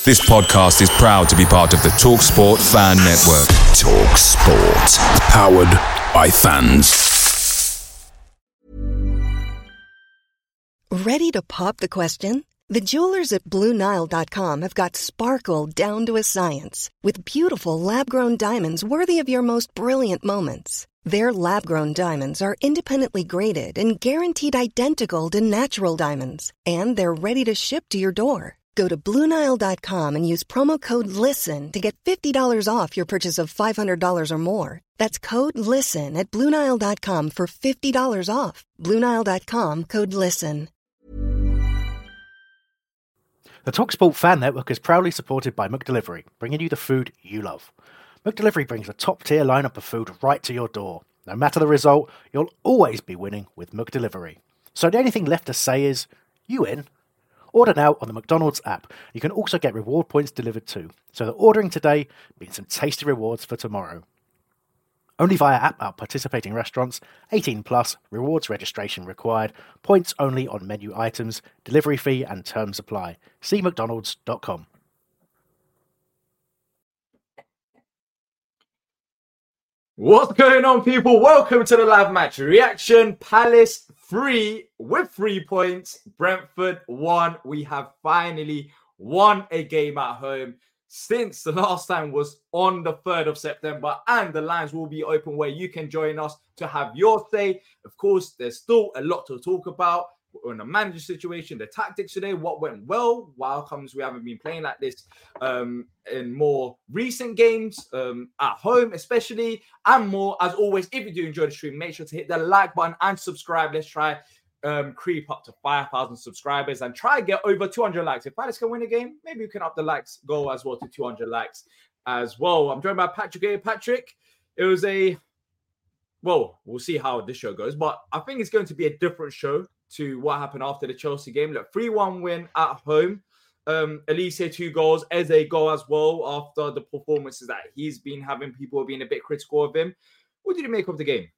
This podcast is proud to be part of the TalkSport Fan Network. TalkSport. Powered by fans. Ready to pop the question? The jewelers at BlueNile.com have got sparkle down to a science with beautiful lab-grown diamonds worthy of your most brilliant moments. Their lab-grown diamonds are independently graded and guaranteed identical to natural diamonds. And they're ready to ship to your door. Go to BlueNile.com and use promo code LISTEN to get $50 off your purchase of $500 or more. That's code LISTEN at BlueNile.com for $50 off. BlueNile.com, code LISTEN. The TalkSport Fan Network is proudly supported by McDelivery, bringing you the food you love. McDelivery brings a top-tier lineup of food right to your door. No matter the result, you'll always be winning with McDelivery. So the only thing left to say is, you in? Order now on the McDonald's app. You can also get reward points delivered too, so that ordering today means some tasty rewards for tomorrow. Only via app at participating restaurants, 18 plus, rewards registration required, points only on menu items, delivery fee and terms apply. See mcdonalds.com. What's going on, people? Welcome to the live match reaction. Palace 3 with 3 points. Brentford 1. We have finally won a game at home since the last time was on the 3rd of September. And the lines will be open where you can join us to have your say. Of course, there's still a lot to talk about. We're in the manager situation, the tactics today, what went well, why comes we haven't been playing like this in more recent games, at home especially, and more. As always, if you do enjoy the stream, make sure to hit the like button and subscribe. Let's try creep up to 5,000 subscribers and try get over 200 likes. If Palace can win a game, maybe we can up the likes goal as well to 200 likes as well. I'm joined by Patrick here. Patrick, it was we'll see how this show goes, but I think it's going to be a different show to what happened after the Chelsea game. Look, 3-1 win at home. Elise 2 goals, Eze a goal as well after the performances that he's been having. People have been a bit critical of him. What did you make of the game?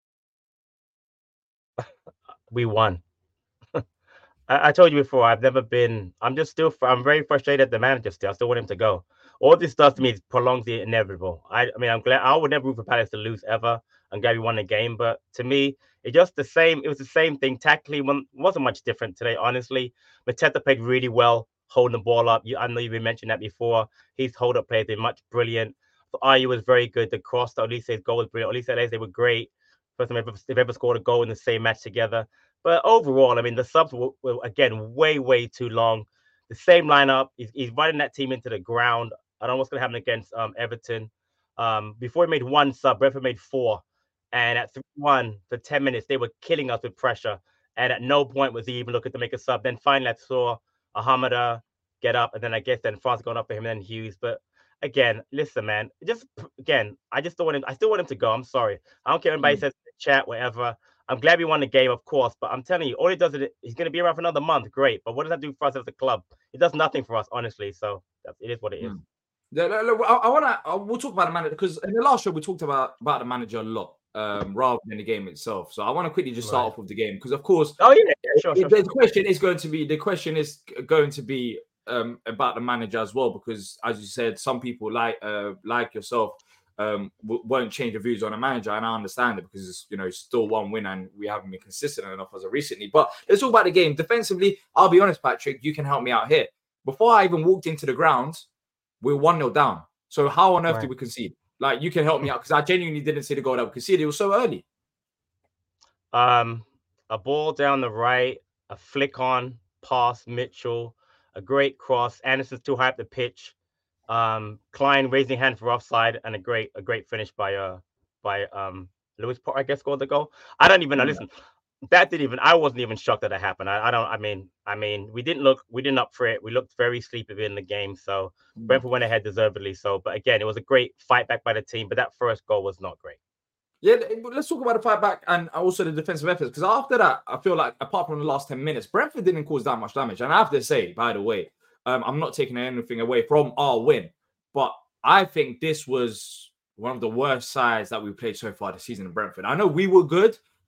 We won. I told you before, I'm very frustrated at the manager still. I still want him to go. All this does to me is prolongs the inevitable. I mean, I'm glad. I would never root for Palace to lose ever. I'm glad we won the game, but to me, it was the same thing. Tactically, wasn't much different today, honestly. Mateta played really well, holding the ball up. I know you've mentioned that before. His hold-up play has been much brilliant. Ayew was very good. The cross to Olise's goal was brilliant. Olise and Eze were great. First time they've ever scored a goal in the same match together. But overall, I mean, the subs were again, way, way too long. The same lineup. He's running that team into the ground. I don't know what's going to happen against Everton. Before he made one sub, Brentford made 4. And at 3-1 for 10 minutes, they were killing us with pressure. And at no point was he even looking to make a sub. Then finally, I saw Ahamada get up. And then I guess then France going up for him and then Hughes. But again, listen, man, I still want him to go. I'm sorry. I don't care what anybody says in the chat, whatever. I'm glad we won the game, of course. But I'm telling you, all he does is he's going to be around for another month. Great. But what does that do for us as a club? It does nothing for us, honestly. So it is what it is. We'll talk about the manager because in the last show we talked about the manager a lot. Rather than the game itself. So I want to quickly just start off with the game because, of course, sure. The question is going to be about the manager as well because, as you said, some people like yourself won't change their views on a manager, and I understand it because it's still one win and we haven't been consistent enough as of recently. But let's talk about the game defensively. I'll be honest, Patrick, you can help me out here. Before I even walked into the ground, we're 1-0 down. So how on earth did we concede? Like, you can help me out because I genuinely didn't see the goal that we conceded. It was so early. A ball down the right, a flick on, pass, Mitchell, a great cross. Anderson's too high up the pitch. Klein raising hand for offside, and a great finish by Lewis Potter, I guess, scored the goal. I don't even know. Listen, I wasn't even shocked that it happened. I mean, we didn't up for it. We looked very sleepy in the game. So Brentford went ahead deservedly so. But again, it was a great fight back by the team. But that first goal was not great. Yeah, let's talk about the fight back and also the defensive efforts. Because after that, I feel like apart from the last 10 minutes, Brentford didn't cause that much damage. And I have to say, by the way, I'm not taking anything away from our win. But I think this was one of the worst sides that we played so far this season in Brentford. I know we were good,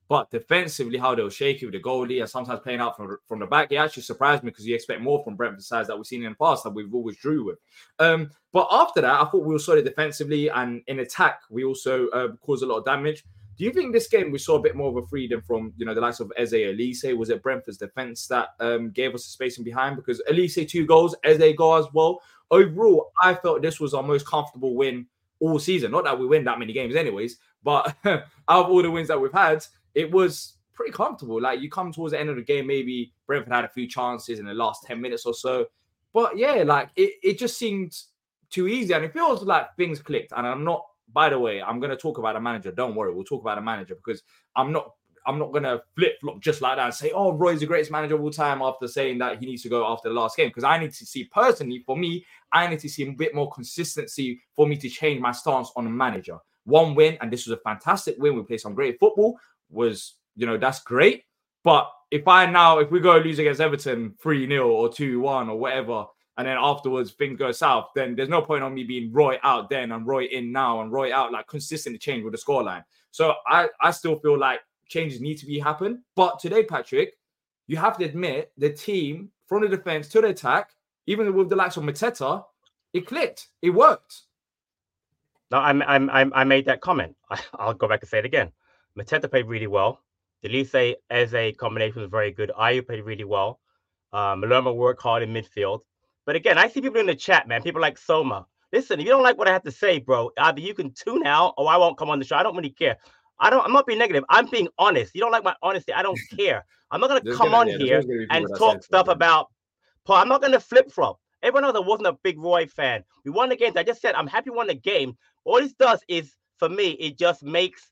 But defensively, how they were shaky with the goalie and sometimes playing out from the back, it actually surprised me because you expect more from Brentford sides that we've seen in the past that we've always drew with. But after that, I thought we were solid defensively, and in attack, we also caused a lot of damage. Do you think this game we saw a bit more of a freedom from, the likes of Eze, Elise? Was it Brentford's defense that gave us the spacing behind? Because Elise 2 goals, Eze goal as well. Overall, I felt this was our most comfortable win all season. Not that we win that many games anyways, but out of all the wins that we've had, it was pretty comfortable. Like, you come towards the end of the game, maybe Brentford had a few chances in the last 10 minutes or so. But yeah, like it just seemed too easy. And it feels like things clicked. And I'm not, by the way, I'm going to talk about a manager. Don't worry, we'll talk about a manager because I'm not going to flip-flop just like that and say, oh, Roy's the greatest manager of all time after saying that he needs to go after the last game. Because I need to see, personally, for me, I need to see a bit more consistency for me to change my stance on a manager. One win, and this was a fantastic win. We played some great football. That's great. But if we go lose against Everton 3-0 or 2-1 or whatever, and then afterwards things go south, then there's no point on me being Roy out then and Roy in now and Roy out, like consistently change with the scoreline. So I still feel like changes need to happen. But today, Patrick, you have to admit the team from the defense to the attack, even with the likes of Mateta, it clicked. It worked. No, I made that comment. I'll go back and say it again. Mateta played really well. Elise as a combination was very good. Ayew played really well. Maloma worked hard in midfield. But again, I see people in the chat, man. People like Soma. Listen, if you don't like what I have to say, bro, either you can tune out or I won't come on the show. I don't really care. I'm not being negative. I'm being honest. You don't like my honesty. I don't care. I'm not going to come on here and talk stuff about Paul. I'm not going to flip-flop. Everyone knows I wasn't a big Roy fan. We won the games. I just said I'm happy we won the game. All this does is, for me, it just makes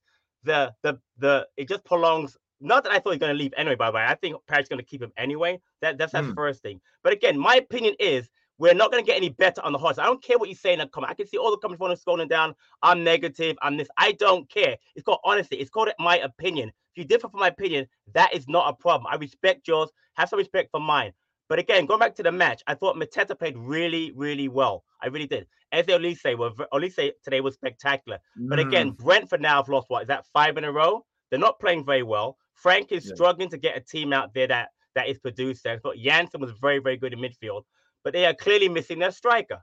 it just prolongs. Not that I thought he was going to leave anyway, by the way. I think Paris going to keep him anyway. That's the first thing. But again, my opinion is we're not going to get any better on the horse. I don't care what you say in the comment. I can see all the comments scrolling down. I'm negative. I'm this. I don't care. It's called honesty. It's called my opinion. If you differ from my opinion, that is not a problem. I respect yours. Have some respect for mine. But again, going back to the match, I thought Mateta played really, really well. I really did. Eze Elise today was spectacular. But again, Brentford now have lost, is that 5 in a row? They're not playing very well. Frank is struggling to get a team out there that is produced there. I thought Janssen was very, very good in midfield. But they are clearly missing their striker.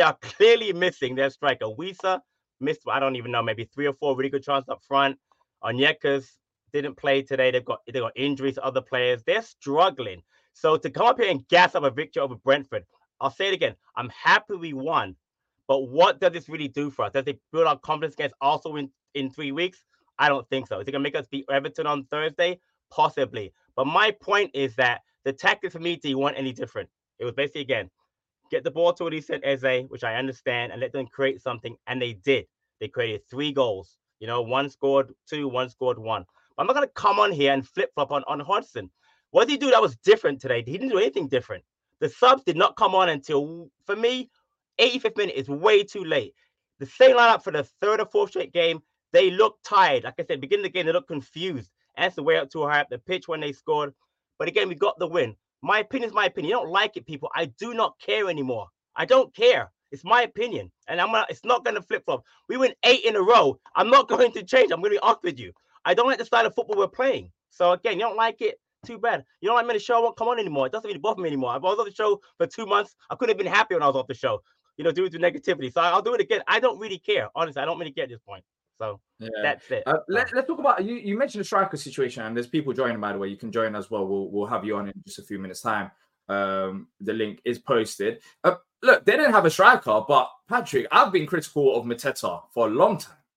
Wisa missed, I don't even know, maybe 3 or 4 really good chances up front. Onyeka's didn't play today. They've got injuries to other players. They're struggling. So to come up here and gas up a victory over Brentford, I'll say it again. I'm happy we won. But what does this really do for us? Does it build our confidence against Arsenal in 3 weeks? I don't think so. Is it going to make us beat Everton on Thursday? Possibly. But my point is that the tactics for me didn't want any different. It was basically, again, get the ball to what he said, Eze, which I understand, and let them create something. And they did. They created 3 goals. One scored 2, one scored 1. But I'm not going to come on here and flip-flop on Hodgson. What did he do that was different today? He didn't do anything different. The subs did not come on until, for me, 85th minute is way too late. The same lineup for the 3rd or 4th straight game, they looked tired. Like I said, beginning of the game, they looked confused. That's the way up too high up the pitch when they scored. But again, we got the win. My opinion is my opinion. You don't like it, people. I do not care anymore. I don't care. It's my opinion. And it's not going to flip-flop. We win 8 in a row. I'm not going to change. I'm going to be honest with you. I don't like the style of football we're playing. So again, you don't like it? Too bad. You don't like me on the show? I won't come on anymore. It doesn't really bother me anymore. I was on the show for 2 months. I couldn't have been happy when I was off the show, due to negativity. So I'll do it again. I don't really care. Honestly, I don't really care at this point. So that's it. Let's talk about, you mentioned the striker situation, and there's people joining, by the way. You can join as well. We'll have you on in just a few minutes' time. The link is posted. Look, they didn't have a striker, but Patrick, I've been critical of Mateta for a long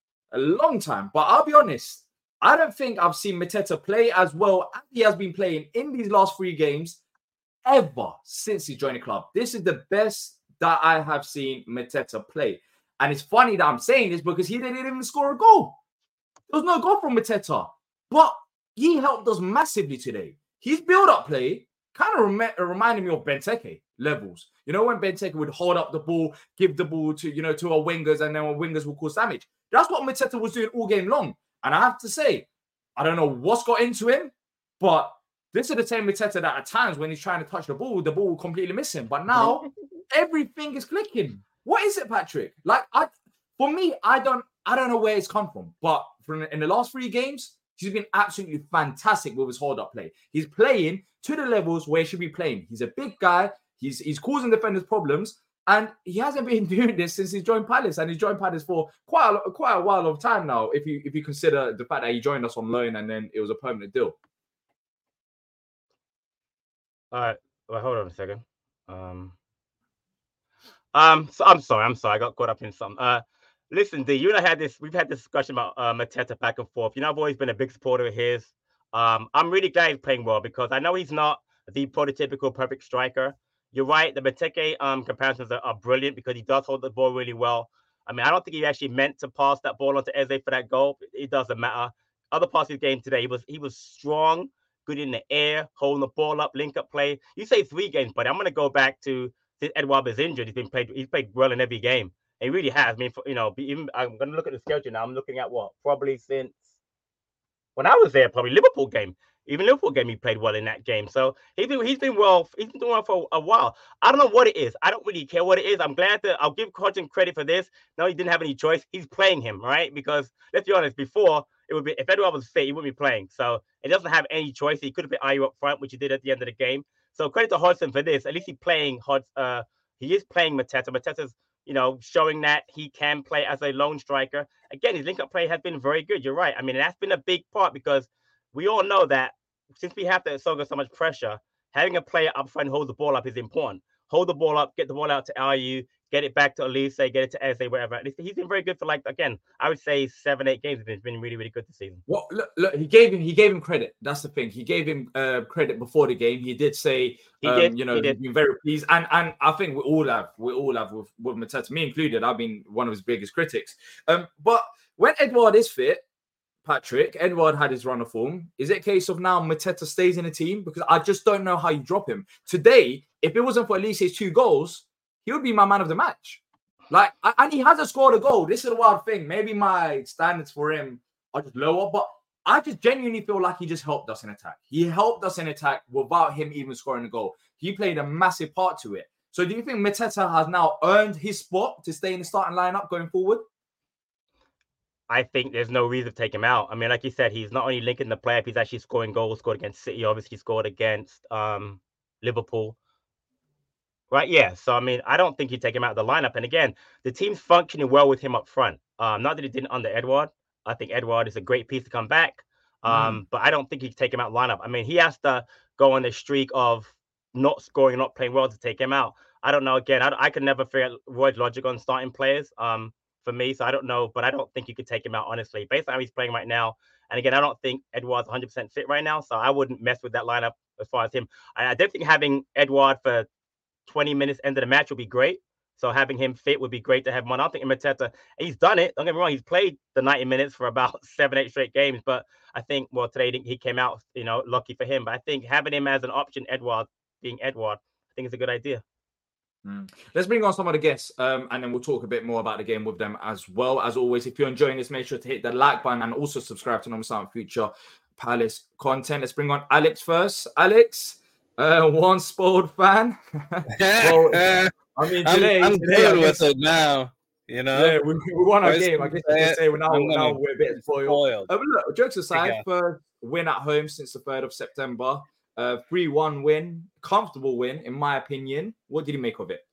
time. But I'll be honest, I don't think I've seen Mateta play as well as he has been playing in these last 3 games ever since he joined the club. This is the best that I have seen Mateta play. And it's funny that I'm saying this because he didn't even score a goal. There was no goal from Mateta. But he helped us massively today. His build-up play kind of reminded me of Benteke levels. When Benteke would hold up the ball, give the ball to our wingers, and then our wingers will cause damage. That's what Mateta was doing all game long. And I have to say, I don't know what's got into him, but this is the same Mateta that at times when he's trying to touch the ball will completely miss him. But now everything is clicking. What is it, Patrick? For me, I don't know where it's come from. But in the last 3 games, He's been absolutely fantastic with his hold-up play. He's playing to the levels where he should be playing. He's a big guy. He's causing defenders problems. And he hasn't been doing this since he's joined Palace, and he's joined Palace for quite a while of time now. If you consider the fact that he joined us on loan and then it was a permanent deal. All right, well, hold on a second. So I'm sorry, I got caught up in some. Listen, D, you and I we've had this discussion about Mateta back and forth. I've always been a big supporter of his. I'm really glad he's playing well because I know he's not the prototypical perfect striker. You're right. The Benteke comparisons are brilliant because he does hold the ball really well. I mean, I don't think he actually meant to pass that ball onto Eze for that goal. It doesn't matter. Other parts of the game today, he was strong, good in the air, holding the ball up, link up play. You say 3 games, but I'm going to go back to since Edouard was injured. He's played well in every game. And he really has. I mean, I'm going to look at the schedule now. I'm looking at probably since when I was there, probably Liverpool game. Even Liverpool game, he played well in that game. So he's been well. He's been doing well for a while. I don't know what it is. I don't really care what it is. I'll give Hodgson credit for this. No, he didn't have any choice. He's playing him, right? Because let's be honest, before it would be if Edouard was fit, he wouldn't be playing. So it doesn't have any choice. He could have put Ayew up front, which he did at the end of the game. So credit to Hodgson for this. At least he's playing he is playing Mateta. Mateta's showing that he can play as a lone striker. Again, his link-up play has been very good. You're right. I mean, that's been a big part because we all know that since we have to so much pressure, having a player up front hold the ball up is important. Hold the ball up, get the ball out to Ayew, get it back to Olise, get it to Eze, wherever. He's been very good for I would say 7-8 games. It's been really, really good this season. Well, look, he gave him credit. That's the thing. He gave him credit before the game. He did say, he's been very pleased. And I think we all have with Mateta, me included. I've been one of his biggest critics. But when Edouard is fit, Patrick, Edouard had his run of form. Is it a case of now Mateta stays in the team? Because I just don't know how you drop him. Today, if it wasn't for Olise's 2 goals, he would be my man of the match. And he hasn't scored a goal. This is a wild thing. Maybe my standards for him are just lower, but I just genuinely feel like he just helped us in attack. He helped us in attack without him even scoring a goal. He played a massive part to it. So do you think Mateta has now earned his spot to stay in the starting lineup going forward? I think there's no reason to take him out. I mean, like you said, he's not only linking the play up, he's actually scoring goals, scored against City, obviously scored against Liverpool. Right, yeah. So, I mean, I don't think you take him out of the lineup. And again, the team's functioning well with him up front. Not that it didn't under Edouard. I think Edouard is a great piece to come back. But I don't think you can take him out of the lineup. I mean, he has to go on a streak of not scoring, not playing well to take him out. I don't know. Again, I can never figure out Roy's logic on starting players. For me, so I don't know, but I don't think you could take him out, honestly, based on how he's playing right now. And again, I don't think Edouard's 100% fit right now, so I wouldn't mess with that lineup as far as him. I don't think having Edouard for 20 minutes end of the match would be great. So having him fit would be great to have him on. I don't think Mateta, he's done it. Don't get me wrong, he's played the 90 minutes for about 7-8 straight games, but I think, today he came out, lucky for him. But I think having him as an option, Edouard, being Edouard, I think it's a good idea. Let's bring on some of the guests and then we'll talk a bit more about the game with them as well. As always, if you're enjoying this, make sure to hit the like button and also subscribe to Normal future Palace content. Let's bring on Alex first. Alex, one spoiled fan. Well, I mean, I'm good with it now. Yeah, we won our game. I guess you can say we're a bit spoiled. Look, jokes aside, first win at home since the 3rd of September. 3-1 win, comfortable win, in my opinion. What did you make of it?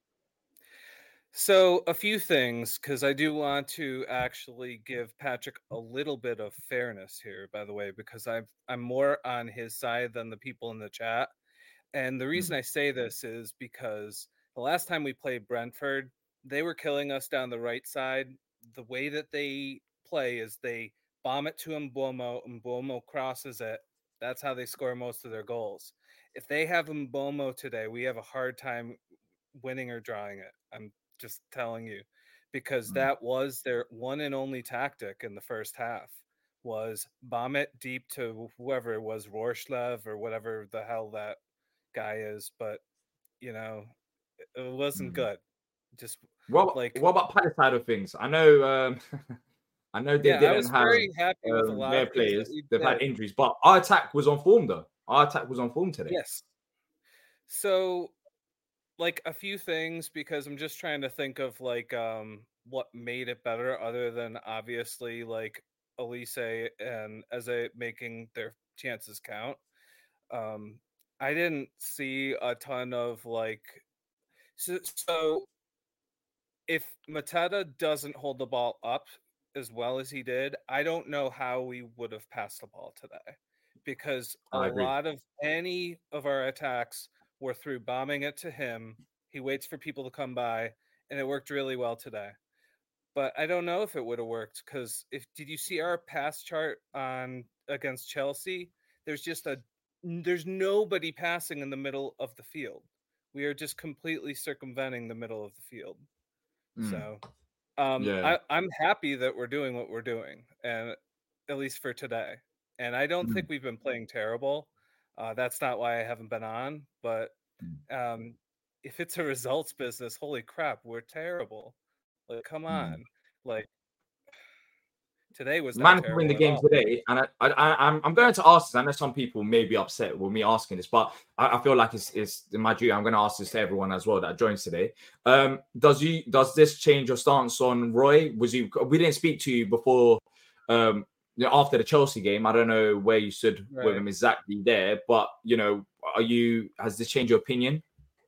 So a few things, because I do want to actually give Patrick a little bit of fairness here, by the way, because I'm more on his side than the people in the chat. And the reason I say this is because the last time we played Brentford, they were killing us down the right side. The way that they play is they bomb it to Mbeumo crosses it. That's how they score most of their goals. If they have Mbeumo today, we have a hard time winning or drawing it. I'm just telling you, because that was their one and only tactic in the first half, was bomb it deep to whoever it was, Rorslev or whatever the hell that guy is. But, it wasn't good. Just what about Palace side of things? I know I know they didn't have very happy with a lot their of players. They've had injuries, but our attack was on form, though. Our attack was on form today. Yes. So, a few things, because I'm just trying to think of what made it better, other than obviously Elise and Eze making their chances count. I didn't see a ton of like so if Mateta doesn't hold the ball up as well as he did, I don't know how we would have passed the ball today, because a I agree. lot of any of our attacks were through bombing it to him. He waits for people to come by, and it worked really well today. But I don't know if it would have worked, because did you see our pass chart on against Chelsea? There's nobody passing in the middle of the field. We are just completely circumventing the middle of the field. So Yeah. I'm happy that we're doing what we're doing, and at least for today. And I don't think we've been playing terrible. That's not why I haven't been on. But if it's a results business, holy crap, we're terrible. Like, come on. Like, today was not Man to win terrible the at game all. today, and I'm going to ask this. I know some people may be upset with me asking this, but I feel like it's my duty. I'm going to ask this to everyone as well that joins today. Does this change your stance on Roy? We didn't speak to you before, after the Chelsea game. I don't know where you stood with him exactly there, but has this changed your opinion?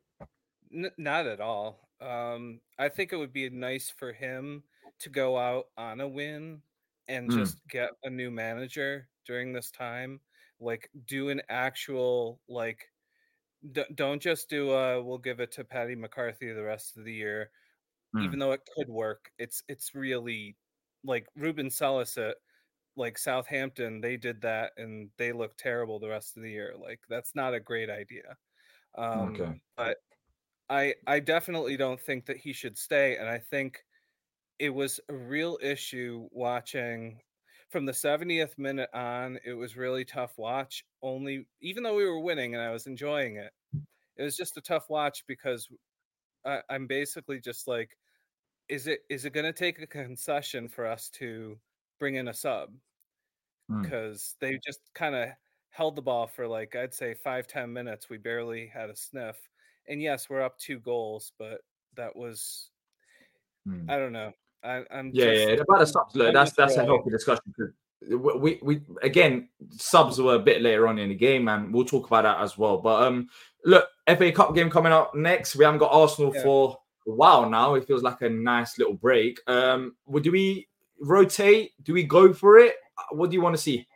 Not at all. I think it would be nice for him to go out on a win and just get a new manager during this time. Like, do an actual, like, don't just do we'll give it to Paddy McCarthy the rest of the year, even though it could work. It's really like Ruben Salas at like Southampton. They did that and they looked terrible the rest of the year. Like, that's not a great idea. Okay. But I definitely don't think that he should stay, and I think it was a real issue watching from the 70th minute on. It was really tough watch. Even though we were winning and I was enjoying it, it was just a tough watch because I'm basically just like, is it going to take a concession for us to bring in a sub? Because they just kind of held the ball for, like, I'd say 5-10 minutes. We barely had a sniff. And yes, we're up 2 goals, but that was, I don't know. I'm just about the subs. Look, that's a healthy discussion. We again, subs were a bit later on in the game, and we'll talk about that as well. But look, FA Cup game coming up next. We haven't got Arsenal for a while now. It feels like a nice little break. Do we rotate? Do we go for it? What do you want to see?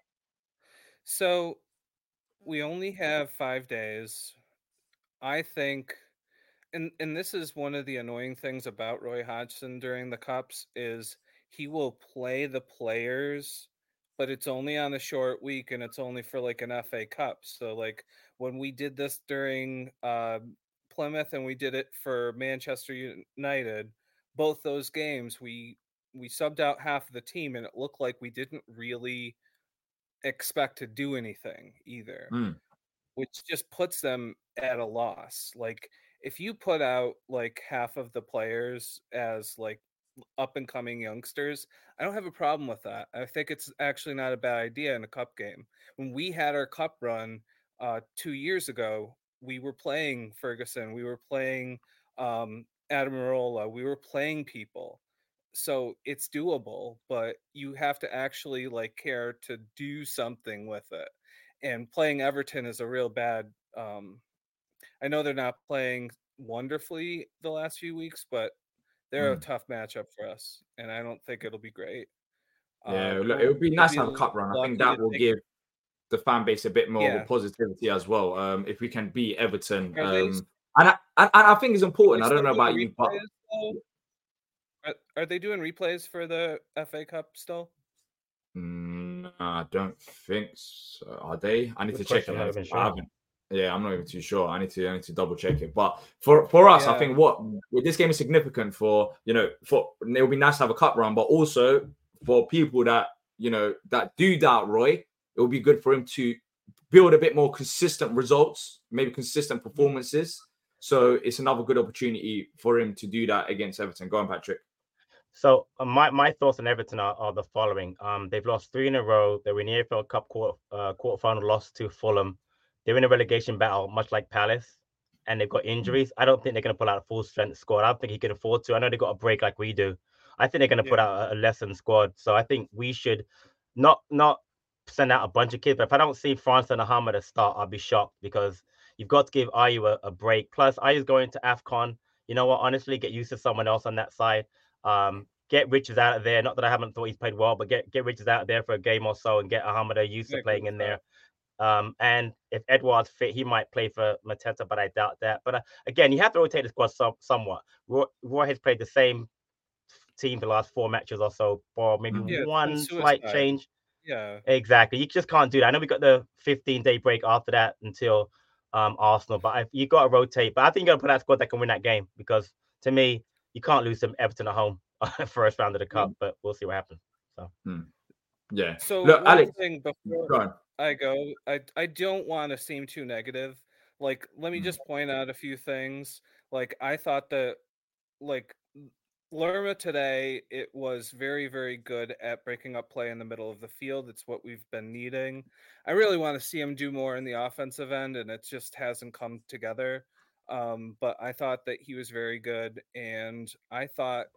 So we only have 5 days. I think, and this is one of the annoying things about Roy Hodgson during the Cups, is he will play the players, but it's only on a short week and it's only for like an FA Cup. So like when we did this during Plymouth and we did it for Manchester United, both those games we subbed out half of the team and it looked like we didn't really expect to do anything either, which just puts them at a loss. Like, if you put out like half of the players as like up and coming youngsters, I don't have a problem with that. I think it's actually not a bad idea in a cup game. When we had our cup run 2 years ago, we were playing Ferguson, we were playing Admirola, we were playing people. So it's doable, but you have to actually like care to do something with it. And playing Everton is a real bad. I know they're not playing wonderfully the last few weeks, but they're a tough matchup for us, and I don't think it'll be great. Look, it would be nice to have a cup run. I think that will give the fan base a bit more of a positivity as well. If we can beat Everton, and I think it's important. I don't know about you, but are they doing replays for the FA Cup still? I don't think so. Are they? I need to check it. I haven't. Yeah, I'm not even too sure. I need to double check it. But for us, I think with this game is significant for it would be nice to have a cup run, but also for people that that do doubt Roy, it would be good for him to build a bit more consistent results, maybe consistent performances. So it's another good opportunity for him to do that against Everton. Go on, Patrick. So my thoughts on Everton are the following. They've lost 3 in a row. They were in the AFL Cup quarterfinal loss to Fulham. They're in a relegation battle, much like Palace, and they've got injuries. I don't think they're going to pull out a full strength squad. I don't think he can afford to. I know they've got a break like we do. I think they're going to put out a lessened squad. So I think we should not send out a bunch of kids, but if I don't see France and Hamada start, I'll be shocked because you've got to give Ayew a break. Plus, Ayew's going to AFCON. You know what? Honestly, get used to someone else on that side. Get Richards out of there. Not that I haven't thought he's played well, but get Richards out of there for a game or so and get Hamada used to playing in there. And if Edouard's fit, he might play for Mateta, but I doubt that. But again, you have to rotate the squad somewhat. Roy has played the same team the last 4 matches or so, for maybe one slight change. Yeah, exactly. You just can't do that. I know we got the 15-day break after that until Arsenal, but you got to rotate. But I think you got to put that squad that can win that game because to me, you can't lose to Everton at home first round of the cup. But we'll see what happens. So yeah. So look, one Alex, thing before I go, I don't want to seem too negative. Like, let me just point out a few things. Like, I thought that, like, Lerma today, it was very, very good at breaking up play in the middle of the field. It's what we've been needing. I really want to see him do more in the offensive end, and it just hasn't come together. But I thought that he was very good, and I thought,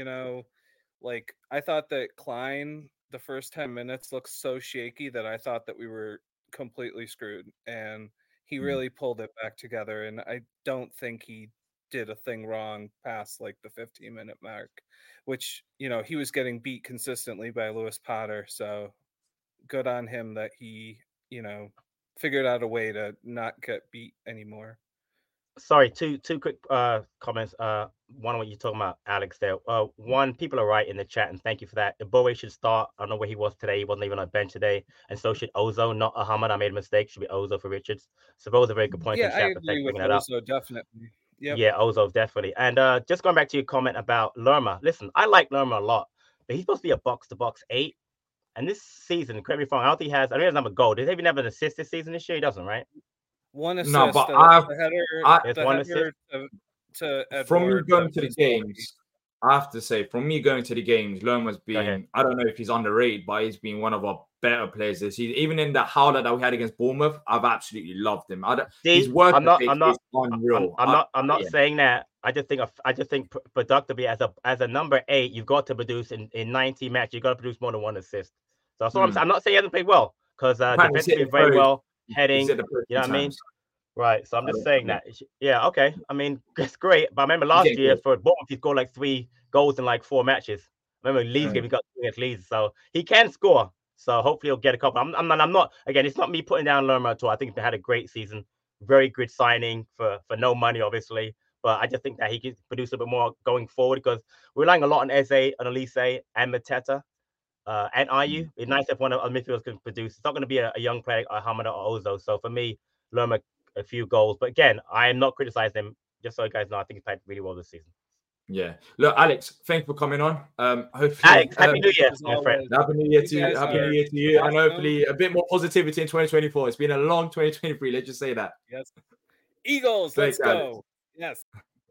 I thought that Klein, the first 10 minutes, looked so shaky that I thought that we were completely screwed, and he really pulled it back together, and I don't think he did a thing wrong past like the 15-minute mark, which, he was getting beat consistently by Lewis Potter. So good on him that he, figured out a way to not get beat anymore. Sorry, two quick comments. One on what you're talking about, Alex, there. One, people are right in the chat, and thank you for that. Bowe should start. I don't know where he was today. He wasn't even on bench today. And so should Ozo, not Ahmad. I made a mistake. Should be Ozo for Richards. So both a very good point in the chat. I agree with Ozo, definitely. Yep. Yeah, Ozo, definitely. And just going back to your comment about Lerma. Listen, I like Lerma a lot, but he's supposed to be a box-to-box 8. And this season, correct me if I'm wrong, I don't think he has another goal. Does he even have an assist this season this year? He doesn't, right? One assist. No, but one assist. From me going to the games, I have to say, from me going to the games, Lerma's been, I don't know if he's underrated, but he's been one of our better players this season. Even in the howler that we had against Bournemouth, I've absolutely loved him. His work I'm not saying that. I just think productively as a number 8, you've got to produce in 90 matches. You've got to produce more than 1 assist. So that's what I'm not saying he hasn't played well because defensively very well, heading. You know what I mean? Right. So I'm just saying that. Yeah. Okay. I mean, it's great. But I remember last year for Bournemouth, he scored like 3 goals in like 4 matches. I remember Leeds game, he got 2 against Leeds, so he can score. So hopefully he'll get a couple. I'm not. Again, it's not me putting down Lerma at all. I think they had a great season. Very good signing for no money, obviously. But I just think that he can produce a bit more going forward because we're relying a lot on Eze and Elise and Mateta and Ayew. It's nice if one of the midfielders can produce. It's not going to be a young player like Hamada or Ozo. So for me, Lerma, a few goals. But again, I am not criticizing him. Just so you guys know, I think he played really well this season. Yeah. Look, Alex, thanks for coming on. Hopefully, Alex, Happy New Year, my friend. Happy New Year to you. Happy New Year to you. And hopefully a bit more positivity in 2024. It's been a long 2023. Let's just say that. Yes. Eagles, let's go. Alex. Yes.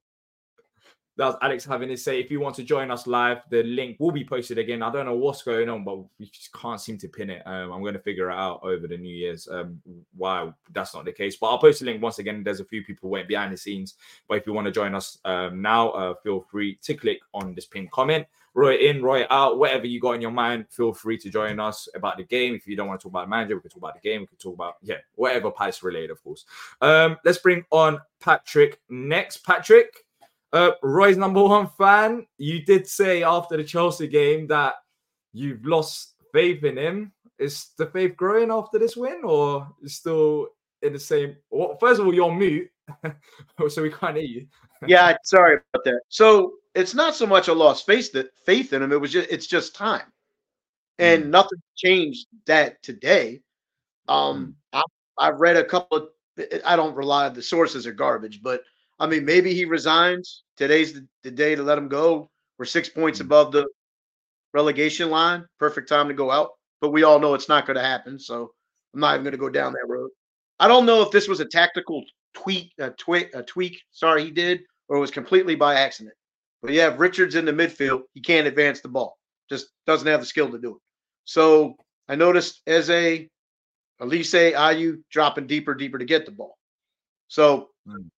That was Alex having his say. If you want to join us live, the link will be posted again. I don't know what's going on, but we just can't seem to pin it. I'm going to figure it out over the New Year's why that's not the case. But I'll post the link once again. There's a few people waiting behind the scenes. But if you want to join us now, feel free to click on this pinned comment. Roy in, Roy out, whatever you got in your mind, feel free to join us about the game. If you don't want to talk about the manager, we can talk about the game. We can talk about, whatever Palace related, of course. Let's bring on Patrick next. Patrick. Roy's number 1 fan. You did say after the Chelsea game that you've lost faith in him. Is the faith growing after this win, or is still in the same? Well, first of all, you're mute, so we can't hear you. Yeah, sorry about that. So it's not so much a lost faith in him. It's just time, and nothing changed that today. I've read a couple of. I don't rely on the sources are garbage, but. I mean, maybe he resigns. Today's the day to let him go. We're 6 points above the relegation line. Perfect time to go out. But we all know it's not going to happen. So I'm not even going to go down that road. I don't know if this was a tactical tweak, he did, or it was completely by accident. But yeah, if Richards in the midfield, he can't advance the ball. Just doesn't have the skill to do it. So I noticed Eze, Elise, Ayew dropping deeper to get the ball. So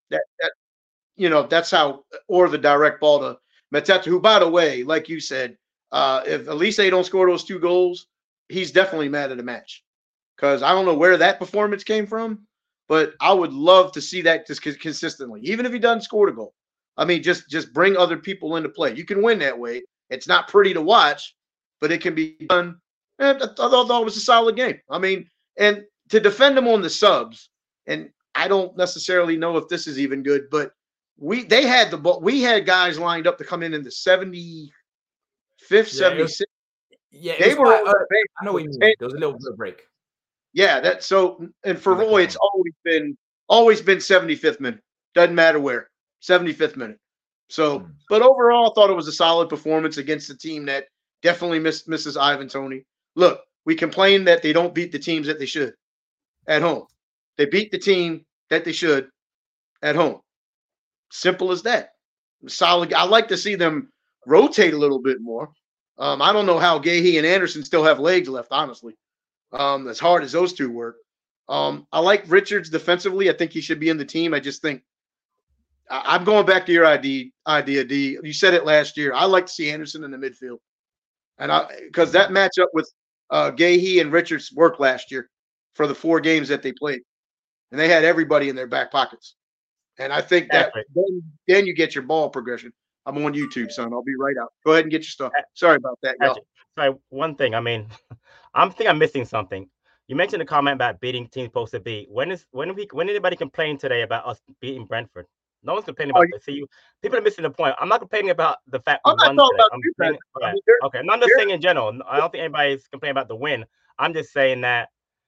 that's how, or the direct ball to Mateta, who, by the way, like you said, if Elise don't score those 2 goals, he's definitely mad at the match because I don't know where that performance came from, but I would love to see that just consistently, even if he doesn't score the goal. I mean, just bring other people into play. You can win that way. It's not pretty to watch, but it can be done. And I thought it was a solid game. I mean, and to defend them on the subs, and I don't necessarily know if this is even good, but they had the ball. We had guys lined up to come in the 75th, 76th. Yeah, they were. I know what you mean. There was a little bit of break. Yeah, that's so. And for Roy, it's always been 75th minute. Doesn't matter where. 75th minute. So, but overall, I thought it was a solid performance against a team that definitely misses Ivan Toney. Look, we complain that they don't beat the teams that they should at home. They beat the team that they should at home. Simple as that. Solid. I like to see them rotate a little bit more. I don't know how Gahey and Anderson still have legs left, honestly. As hard as those two work. I like Richards defensively. I think he should be in the team. I just think I'm going back to your idea, D. You said it last year. I like to see Anderson in the midfield. And because that matchup with Gahey and Richards worked last year for the 4 games that they played. And they had everybody in their back pockets. And I think that then you get your ball progression. I'm on YouTube, son. I'll be right out. Go ahead and get your stuff. Sorry about that, y'all. Sorry, one thing. I mean, I'm missing something. You mentioned a comment about beating teams supposed to beat. When anybody complain today about us beating Brentford? No one's complaining about this. See, people are missing the point. I'm not complaining about the fact we won today. Okay, I'm not just saying in general. I don't think anybody's complaining about the win. I'm just saying that,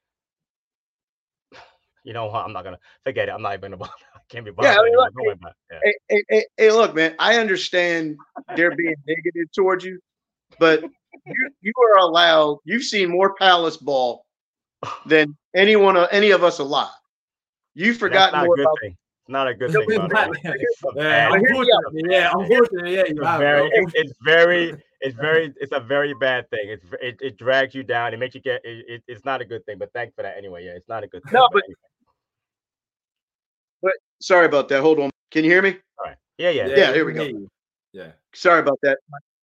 you know what? I'm not gonna forget it. I'm not even gonna. I can't be bothered. Hey, look, man. I understand they're being negative towards you, but you are allowed. You've seen more Palace ball than any of us alive. You've forgotten more about. Thing. Not a good thing. Unfortunately, it's a very bad thing. It drags you down. It makes you get. It's not a good thing. But thanks for that anyway. Yeah, it's not a good thing. No, but sorry about that. Hold on. Can you hear me? All right. Yeah. Here we go. Yeah. Sorry about that.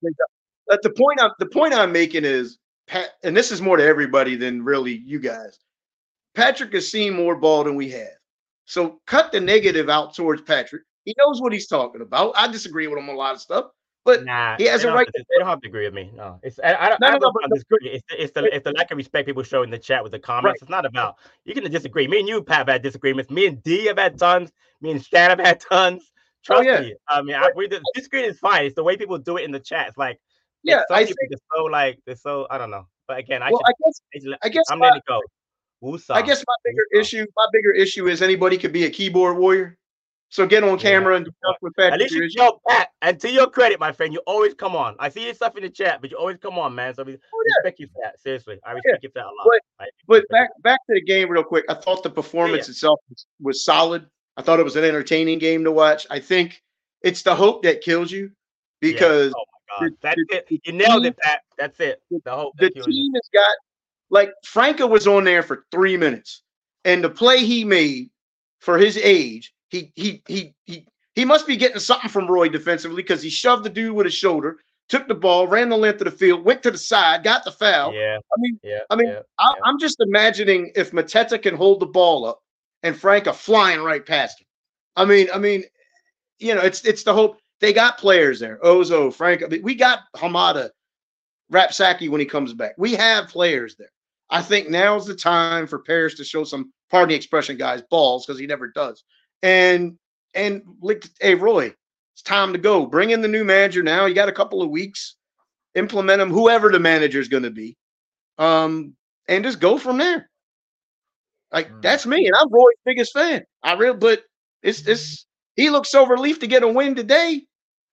The point I'm making is, and this is more to everybody than really you guys. Patrick has seen more ball than we have. So cut the negative out towards Patrick. He knows what he's talking about. I disagree with him on a lot of stuff, but he has a right. They don't have to agree with me. No, I don't disagree. It's the lack of respect people show in the chat with the comments. Right. It's not about you can disagree. Me and you, Pat, have had disagreements. Me and D have had tons. Me and Stan have had tons. Trust me. I mean, disagreeing is fine. It's the way people do it in the chat. It's like I think they're so I don't know. But again, I guess I'm letting it go. I guess my bigger issue is anybody could be a keyboard warrior. So get on camera and discuss with Patrick. At least Pat, and to your credit, my friend, you always come on. I see your stuff in the chat, but you always come on, man. So we respect you for that. Seriously, I respect you for that a lot. But back to the game real quick. I thought the performance itself was solid. I thought it was an entertaining game to watch. I think it's the hope that kills you because oh my God, that's it. You nailed it, Pat. That's it. The hope. The team has got. Like Franco was on there for 3 minutes, and the play he made for his age, he must be getting something from Roy defensively because he shoved the dude with his shoulder, took the ball, ran the length of the field, went to the side, got the foul. I'm just imagining if Mateta can hold the ball up and Franco flying right past him. I mean, you know, it's the hope. They got players there. Ozo, Franco. We got Hamada, Rapsaki when he comes back. We have players there. I think now's the time for Parrish to show some, pardon the expression, guys, balls, because he never does. And hey, Roy, it's time to go. Bring in the new manager now. You got a couple of weeks. Implement him, whoever the manager is going to be, and just go from there. Like that's me, and I'm Roy's biggest fan. But it's he looks so relieved to get a win today.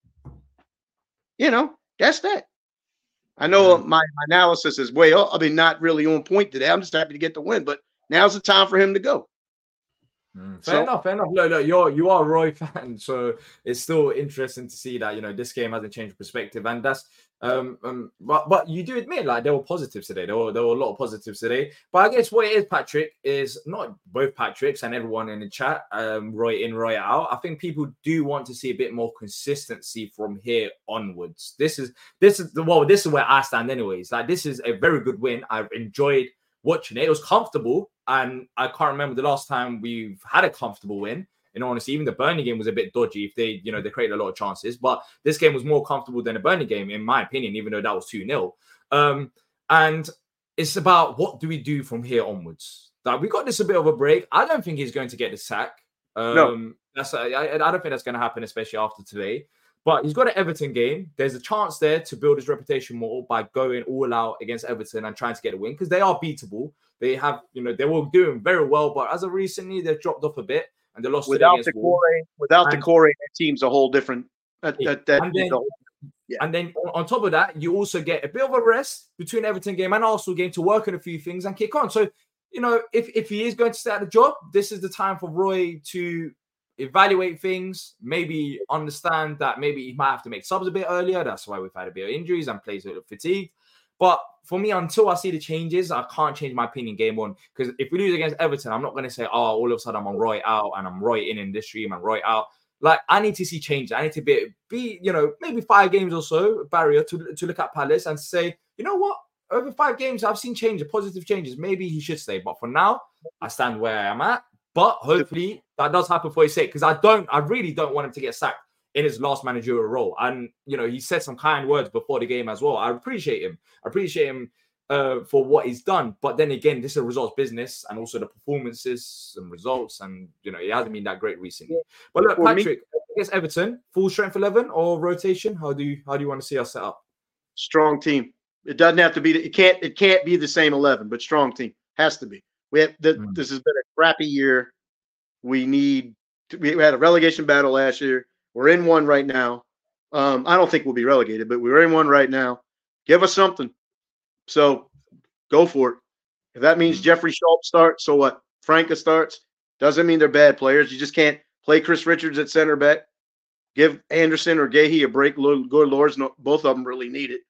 You know, that's that. I know my analysis is not really on point today. I'm just happy to get the win, but now's the time for him to go. Fair enough. Look, you are a Roy fan, so it's still interesting to see that this game hasn't changed perspective, and that's but you do admit like there were positives today. There were a lot of positives today. But I guess what it is, Patrick, is not both Patricks and everyone in the chat, Roy in, Roy out. I think people do want to see a bit more consistency from here onwards. This is where I stand, anyways. Like this is a very good win. I've enjoyed watching it. It was comfortable, and I can't remember the last time we've had a comfortable win. In honesty, even the Burnley game was a bit dodgy. If they created a lot of chances, but this game was more comfortable than the Burnley game, in my opinion, even though that was 2-0. And it's about what do we do from here onwards. Like we got this a bit of a break. I don't think he's going to get the sack. No, I don't think that's going to happen, especially after today. But he's got an Everton game. There's a chance there to build his reputation more by going all out against Everton and trying to get a win because they are beatable. They have, they were doing very well, but as of recently, they've dropped off a bit and they lost without the core. Without the core, that team's a whole different. And then on top of that, you also get a bit of a rest between Everton game and Arsenal game to work on a few things and kick on. So, if he is going to start the job, this is the time for Roy to evaluate things, maybe understand that maybe he might have to make subs a bit earlier. That's why we've had a bit of injuries and players are fatigued. But for me, until I see the changes, I can't change my opinion game one. Because if we lose against Everton, I'm not going to say, all of a sudden I'm on Roy out and I'm Roy in this stream and Roy out. Like, I need to see change. I need to be maybe 5 games or so, barrier to look at Palace and say, you know what? Over 5 games, I've seen changes, positive changes. Maybe he should stay. But for now, I stand where I am at. But hopefully that does happen for his sake, because I really don't want him to get sacked in his last managerial role. And, he said some kind words before the game as well. I appreciate him. For what he's done. But then again, this is a results business and also the performances and results. And, it hasn't been that great recently. But look, Patrick, against Everton, full strength 11 or rotation? How do you want to see us set up? Strong team. It doesn't have to be. It can't be the same 11, but strong team has to be. This has been a crappy year. We had a relegation battle last year. We're in one right now. I don't think we'll be relegated, but we're in one right now. Give us something. So go for it. If that means Jeffrey Schultz starts, so what? Franca starts. Doesn't mean they're bad players. You just can't play Chris Richards at center back. Give Anderson or Gahey a break. Good Lords, both of them really need it.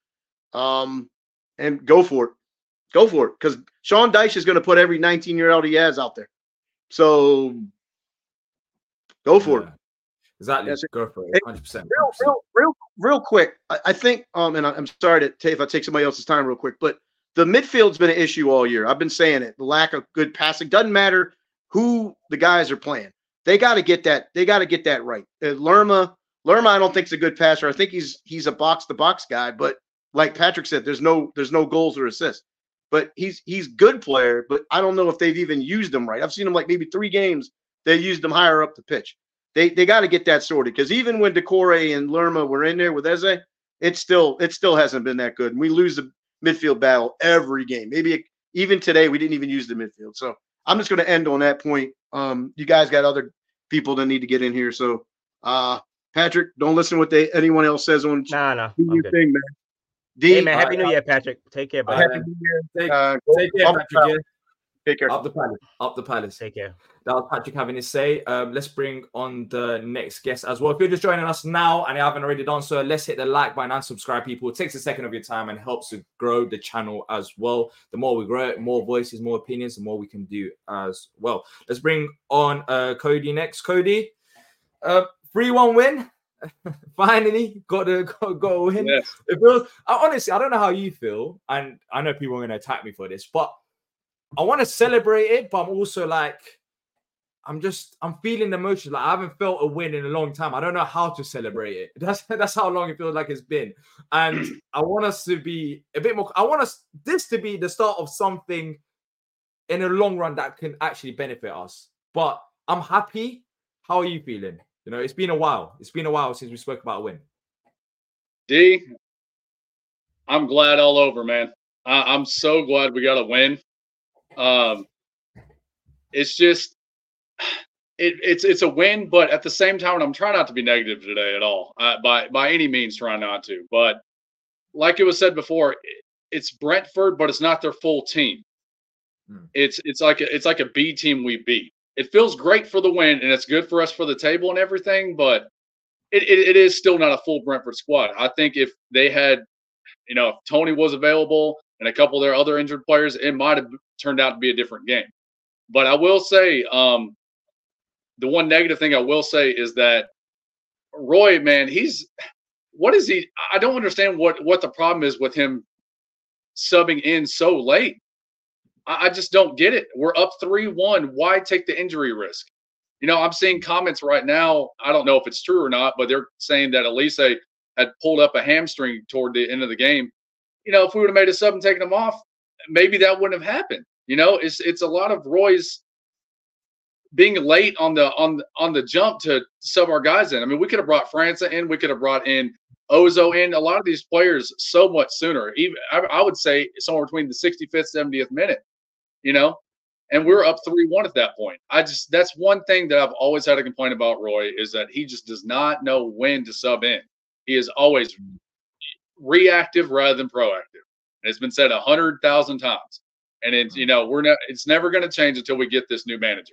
And go for it. Go for it. Because Sean Dyche is going to put every 19-year-old he has out there. So go for it. Exactly. Go for it. 100%. Real quick. I think, and I'm sorry if I take somebody else's time real quick, but the midfield's been an issue all year. I've been saying it. The lack of good passing. Doesn't matter who the guys are playing. They got to get that. They got to get that right. Lerma, I don't think is a good passer. I think he's a box-to-box guy, but like Patrick said, there's no goals or assists. But he's good player, but I don't know if they've even used him right. I've seen him like maybe 3 games. They used him higher up the pitch. They got to get that sorted, because even when Decore and Lerma were in there with Eze, it still hasn't been that good. And we lose the midfield battle every game. Maybe even today we didn't even use the midfield. So I'm just going to end on that point. You guys got other people that need to get in here. So Patrick, don't listen to what anyone else says on No. Do your thing, man. Hey man, happy New Year, Patrick. Take care, buddy. Happy New Year. Take care, Patrick. Yeah. Take care. Up the palace. Take care. That was Patrick having his say. Let's bring on the next guest as well. If you're just joining us now and you haven't already done so, let's hit the like button and subscribe, people. It takes a second of your time and helps to grow the channel as well. The more we grow it, more voices, more opinions, the more we can do as well. Let's bring on Cody next. Cody, 3-1 win. Finally got a win. Yes. It feels, honestly, I don't know how you feel, and I know people are going to attack me for this, but I want to celebrate it, but I'm also like, I'm feeling the emotions. Like I haven't felt a win in a long time. I don't know how to celebrate it. That's how long it feels like it's been. And I want us to be a bit more. I want this to be the start of something in the long run that can actually benefit us. But I'm happy. How are you feeling? It's been a while. It's been a while since we spoke about a win. D, I'm glad all over, man. I'm so glad we got a win. It's just, it's a win, but at the same time, I'm trying not to be negative today at all. By any means, trying not to. But like it was said before, it's Brentford, but it's not their full team. It's like a B team we beat, it feels great for the win, and it's good for us for the table and everything, but it is still not a full Brentford squad. I think if they had, if Tony was available and a couple of their other injured players, it might have turned out to be a different game. But I will say, the one negative thing I will say is that Roy, man, what is he? I don't understand what the problem is with him subbing in so late. I just don't get it. We're up 3-1. Why take the injury risk? I'm seeing comments right now. I don't know if it's true or not, but they're saying that Elise had pulled up a hamstring toward the end of the game. If we would have made a sub and taken him off, maybe that wouldn't have happened. It's a lot of Roy's being late on the jump to sub our guys in. I mean, we could have brought França in. We could have brought in Ozo in. A lot of these players so much sooner. Even I would say somewhere between the 65th, 70th minute. And we're up 3-1 at that point. That's one thing that I've always had a complaint about Roy is that he just does not know when to sub in. He is always reactive rather than proactive. And it's been said 100,000 times. And it's it's never going to change until we get this new manager.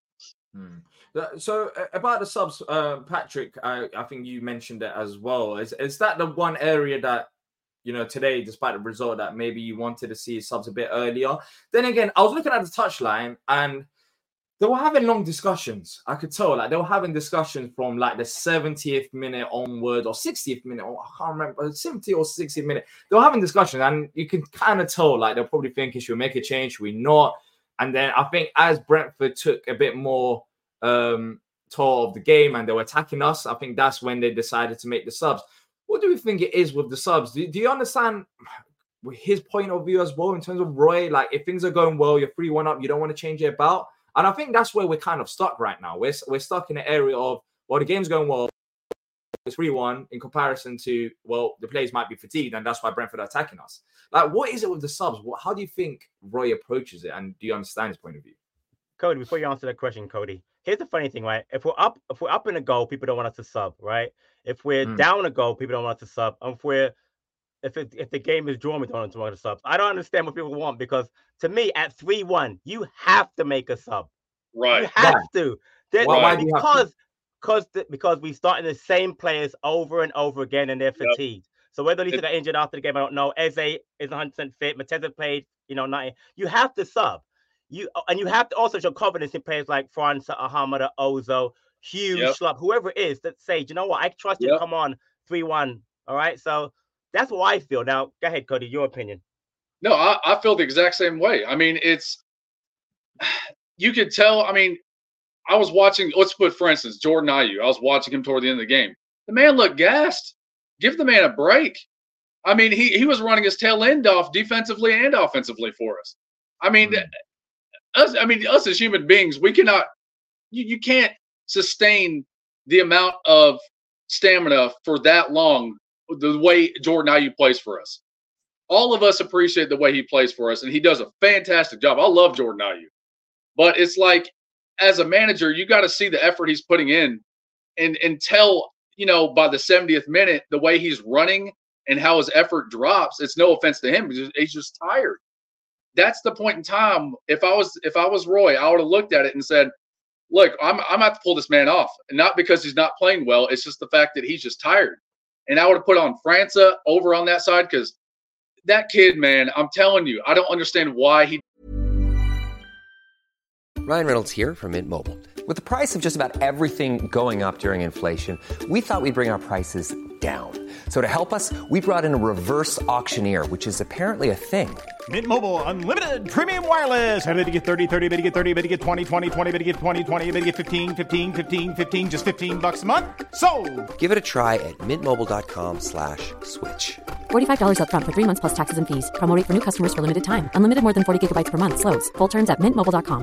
So about the subs, Patrick, I think you mentioned it as well. Is that the one area that today, despite the result, that maybe you wanted to see subs a bit earlier? Then again, I was looking at the touchline and they were having long discussions. I could tell, they were having discussions from the 70th minute onward or 60th minute, or I can't remember, 70th or 60th minute. They were having discussions, and you can kind of tell, they're probably thinking, should we make a change? Should we not? And then I think as Brentford took a bit more toll of the game and they were attacking us, I think that's when they decided to make the subs. What do we think it is with the subs? Do you understand his point of view as well in terms of Roy? If things are going well, you're 3-1 up, you don't want to change it about. And I think that's where we're kind of stuck right now. We're stuck in the area of, the game's going well, it's 3-1 in comparison to, the players might be fatigued and that's why Brentford are attacking us. What is it with the subs? How do you think Roy approaches it? And do you understand his point of view? Cody, before you answer that question, Cody, here's the funny thing, right? If we're up in a goal, people don't want us to sub, right? If we're down a goal, people don't want us to sub. And if the game is drawn, we don't want to sub. I don't understand what people want, because to me, at 3-1, you have to make a sub. Right. You have to. Why do you have to? Because we starting the same players over and over again, and they're fatigued. So whether Lisa got injured after the game, I don't know. Eze is 100% fit. Mateza played, 90. You have to sub. You have to also show confidence in players like França, Ahamada, Ozo, Hughes, Schlupp, whoever it is, that say, you know what, I trust you to come on 3-1. All right. So that's what I feel. Now, go ahead, Cody, your opinion. No, I feel the exact same way. I mean, you could tell. I mean, I was watching, let's put, for instance, Jordan Ayew. I was watching him toward the end of the game. The man looked gassed. Give the man a break. I mean, he was running his tail end off defensively and offensively for us. I mean, us as human beings, we cannot, you can't sustain the amount of stamina for that long, the way Jordan Ayew plays for us. All of us appreciate the way he plays for us, and he does a fantastic job. I love Jordan Ayew. But it's like, as a manager, you got to see the effort he's putting in and tell, by the 70th minute, the way he's running and how his effort drops. It's no offense to him. He's just tired. That's the point in time. If I was Roy, I would have looked at it and said, look, I'm going to have to pull this man off. And not because he's not playing well. It's just the fact that he's just tired. And I would have put on França over on that side, because that kid, man, I'm telling you, I don't understand why he. Ryan Reynolds here from Mint Mobile. With the price of just about everything going up during inflation, we thought we'd bring our prices down. So to help us, we brought in a reverse auctioneer, which is apparently a thing. Mint Mobile Unlimited Premium Wireless. How to get 30, 30, bit to get 30, bit to get 20, 20, 20, bit to get 20, 20, bit to get 15, 15, 15, 15, just $15 a month? Sold! Give it a try at mintmobile.com/switch. $45 up front for 3 months plus taxes and fees. Promo rate for new customers for limited time. Unlimited more than 40 gigabytes per month. Slows full terms at mintmobile.com.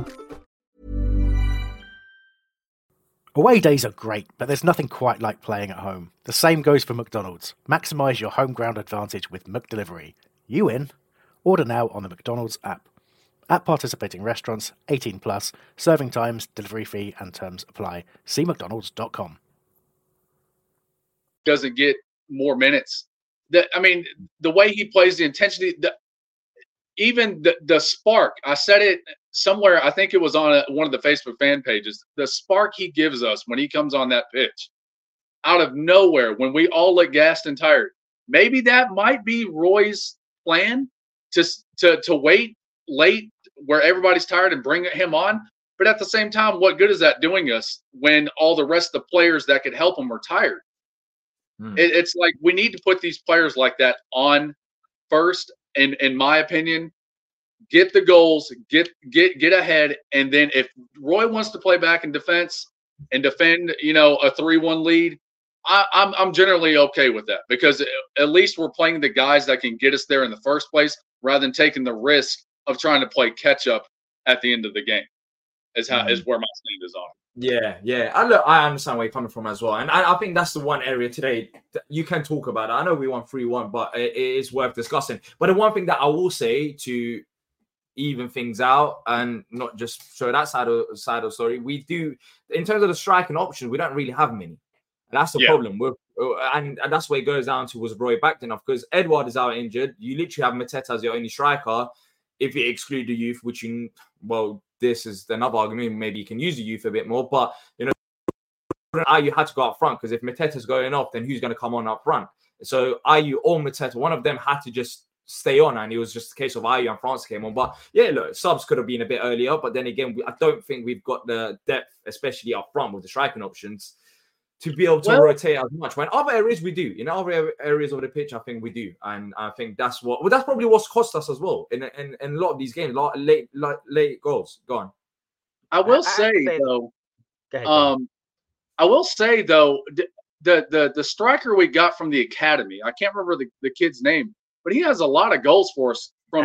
Away days are great, but there's nothing quite like playing at home. The same goes for McDonald's. Maximise your home ground advantage with McDelivery. You in? Order now on the McDonald's app. At participating restaurants, 18 plus, serving times, delivery fee and terms apply. See mcdonalds.com. Doesn't get more minutes. The way he plays, the intensity, even the spark, I said it somewhere, I think it was on one of the Facebook fan pages, the spark he gives us when he comes on that pitch out of nowhere, when we all look gassed and tired. Maybe that might be Roy's plan to wait late where everybody's tired and bring him on. But at the same time, what good is that doing us when all the rest of the players that could help him are tired? It's like we need to put these players like that on first, in my opinion. Get the goals, get ahead, and then if Roy wants to play back in defense and defend, a 3-1 lead, I'm generally okay with that, because at least we're playing the guys that can get us there in the first place, rather than taking the risk of trying to play catch up at the end of the game. Is where my stand is on. Yeah. I understand where you're coming from as well, and I think that's the one area today that you can talk about. I know we won 3-1, but it is worth discussing. But the one thing that I will say to even things out and not just show that side of the story, we do, in terms of the striking options, we don't really have many. And that's the problem. And that's where it goes down to, was Roy backed enough? Because Edouard is out injured. You literally have Mateta as your only striker. If you exclude the youth, which this is another argument. Maybe you can use the youth a bit more, but you had to go up front, because if Mateta's going off, then who's going to come on up front? So Ayew or Mateta, one of them had to just stay on, and it was just a case of Ayew and France came on. But yeah, look, subs could have been a bit earlier, but then again, I don't think we've got the depth, especially up front with the striking options, to be able to rotate as much. When other areas we do, in other areas of the pitch, I think we do, and I think that's probably what's cost us as well in a lot of these games, late goals. Go on. I will say though, the striker we got from the academy, I can't remember the kid's name, but he has a lot of goals for us from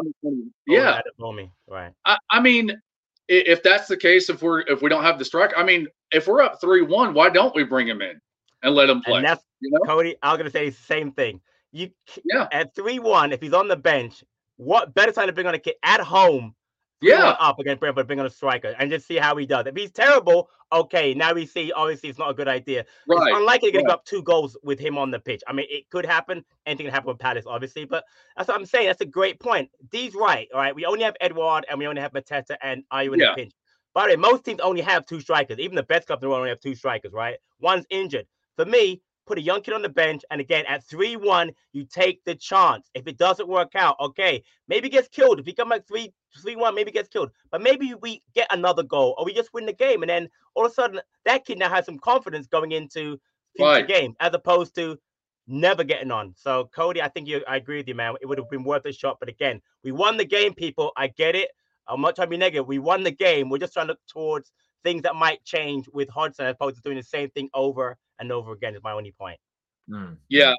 right. I mean, if that's the case, if we don't have the striker, I mean, if we're up 3-1, why don't we bring him in and let him play? And that's, Cody, I was going to say the same thing. At 3-1, if he's on the bench, what better time to bring on a kid at home? Up against Brentford, bring on a striker and just see how he does. If he's terrible, okay, now we see, obviously, it's not a good idea. Right. It's unlikely to give up 2 goals with him on the pitch. I mean, it could happen. Anything can happen with Palace, obviously. But that's what I'm saying. That's a great point. Dee's right, all right? We only have Edouard and we only have Mateta and Ayew in the pinch. By the way, most teams only have 2 strikers. Even the best clubs in the world only have 2 strikers, right? One's injured. For me, put a young kid on the bench, and again, at 3-1, you take the chance. If it doesn't work out, okay, maybe he gets killed. If he comes back 3-1, maybe he gets killed. But maybe we get another goal, or we just win the game, and then all of a sudden, that kid now has some confidence going into future games, as opposed to never getting on. So, Cody, I agree with you, man. It would have been worth a shot, but again, we won the game, people. I get it. I'm not trying to be negative. We won the game. We're just trying to look towards things that might change with Hodgson, as opposed to doing the same thing over and over again. Is my only point. Yeah,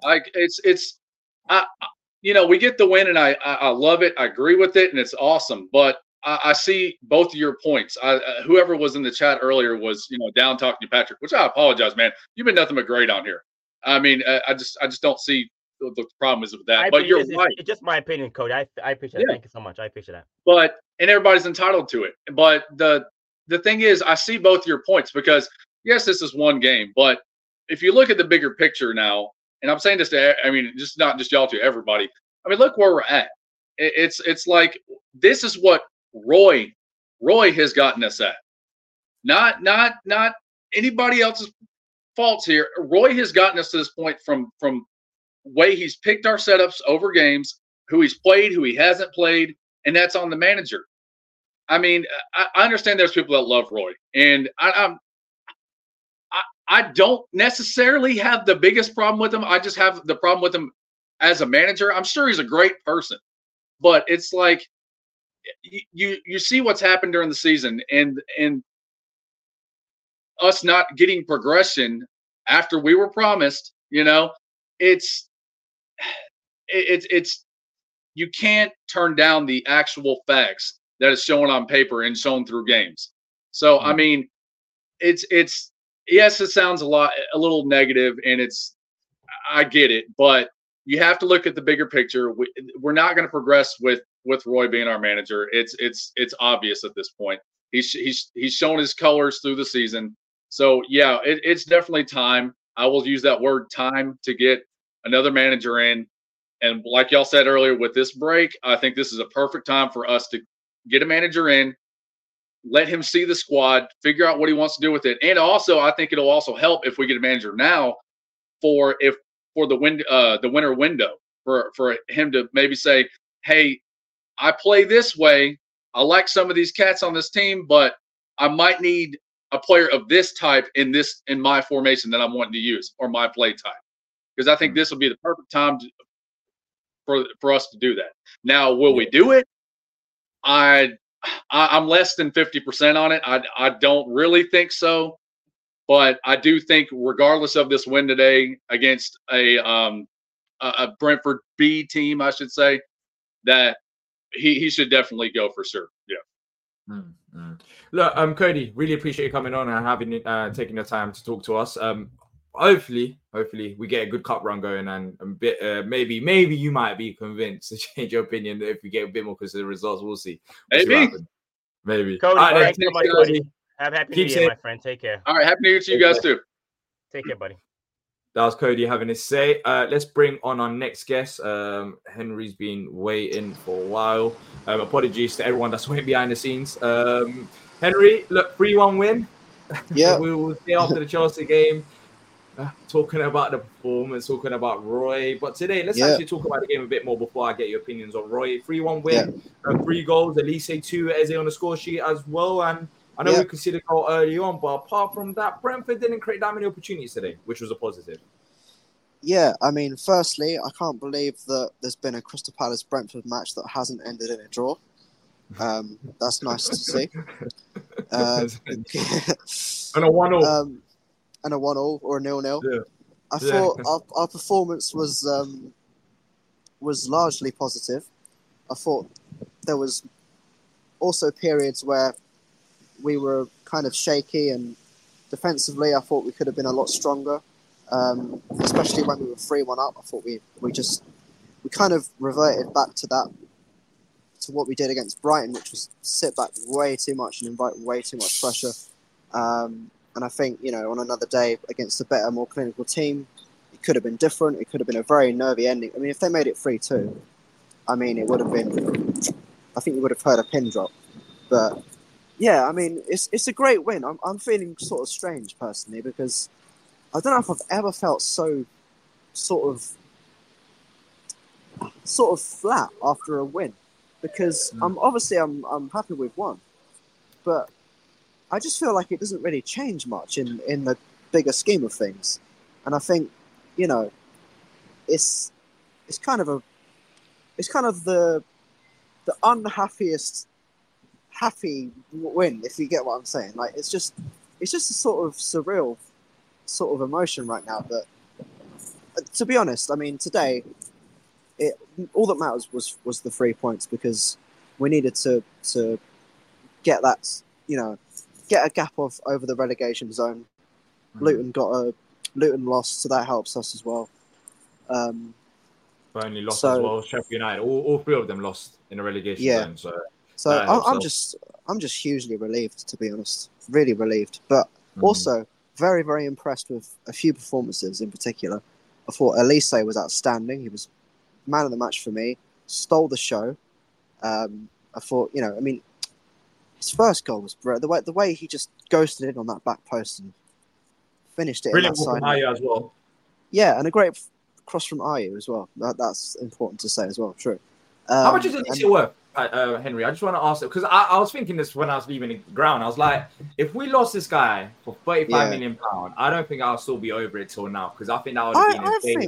we get the win, and I love it. I agree with it, and it's awesome. But I see both of your points. Whoever was in the chat earlier was down talking to Patrick, which I apologize, man. You've been nothing but great on here. I mean, I just don't see the problem is with that. But you're right. It's just my opinion, Cody. I appreciate it. Thank you so much. I appreciate that. And everybody's entitled to it. But the thing is, I see both your points, because yes, this is one game, but if you look at the bigger picture now, and I'm saying this just not just y'all, to everybody. I mean, look where we're at. It's like, this is what Roy has gotten us at. Not anybody else's faults here. Roy has gotten us to this point from way he's picked our setups over games, who he's played, who he hasn't played, and that's on the manager. I mean, I understand there's people that love Roy, and I don't necessarily have the biggest problem with him. I just have the problem with him as a manager. I'm sure he's a great person, but it's like you see what's happened during the season, and us not getting progression after we were promised. It's you can't turn down the actual facts that is shown on paper and shown through games. So I mean, it's yes, it sounds a little negative, and I get it, but you have to look at the bigger picture. We're not going to progress with Roy being our manager. It's obvious at this point. He's shown his colors through the season. So yeah, it's definitely time. I will use that word, time, to get another manager in And like y'all said earlier, with this break, I think this is a perfect time for us to get a manager in, let him see the squad, figure out what he wants to do with it. And also, I think it'll also help if we get a manager now for the winter window for him to maybe say, hey, I play this way. I like some of these cats on this team, but I might need a player of this type in my formation that I'm wanting to use, or my play type. Because I think this will be the perfect time for us to do that. Now, will we do it? I'm less than 50% on it. I don't really think so, but I do think, regardless of this win today against a Brentford B team, I should say, that he should definitely go for sure. Yeah. Look, Cody, really appreciate you coming on and having taking the time to talk to us. Hopefully we get a good cup run going, and a bit maybe you might be convinced to change your opinion if we get a bit more because of the results. We'll see. Maybe. Cody, right, thanks so much, buddy. Have a happy New Year, my friend. Take care. All right, happy New Year to you guys too. Take care, buddy. That was Cody having his say. Let's bring on our next guest. Henry's been waiting for a while. Apologies to everyone that's waiting behind the scenes. Henry, look, 3-1 win. Yeah. We will stay after the Chelsea game, talking about the performance, talking about Roy. But today, let's actually talk about the game a bit more before I get your opinions on Roy. 3-1 win, 3 goals, Elise 2 Eze on the score sheet as well. And I know we considered a goal early on, but apart from that, Brentford didn't create that many opportunities today, which was a positive. Yeah, I mean, firstly, I can't believe that there's been a Crystal Palace-Brentford match that hasn't ended in a draw. That's nice to see. And a 1-1. And a 1-1 or a 0-0. Yeah. I thought our performance was largely positive. I thought there was also periods where we were kind of shaky, and defensively I thought we could have been a lot stronger, especially when we were 3-1 up. I thought we kind of reverted back to what we did against Brighton, which was sit back way too much and invite way too much pressure. And I think, on another day against a better, more clinical team, it could have been different. It could have been a very nervy ending. I mean, if they made it 3-2, I mean, it would have been, I think you would have heard a pin drop. But yeah, I mean, it's a great win. I'm feeling sort of strange personally, because I don't know if I've ever felt so sort of flat after a win, because I'm happy with one, but I just feel like it doesn't really change much in the bigger scheme of things. And I think, it's kind of the unhappiest happy win, if you get what I'm saying. Like, it's just a sort of surreal sort of emotion right now. That, to be honest, I mean, today, all that matters was the 3 points, because we needed to get that, get a gap over the relegation zone. Luton lost, so that helps us as well. Burnley lost as well. Sheffield United, all 3 of them lost in the relegation zone. So I'm just hugely relieved, to be honest. Really relieved, but also very, very impressed with a few performances in particular. I thought Elise was outstanding. He was man of the match for me. Stole the show. I thought, I mean, his first goal was brilliant. The way he just ghosted in on that back post and finished it. Brilliant from Ayew as well. Yeah, and a great cross from Ayew as well. That's important to say as well. True. How much is Elise worth, Henry? I just want to ask it, because I was thinking this when I was leaving the ground. I was like, if we lost this guy for £35 million, I don't think I'll still be over it till now, because I think that would have been insane.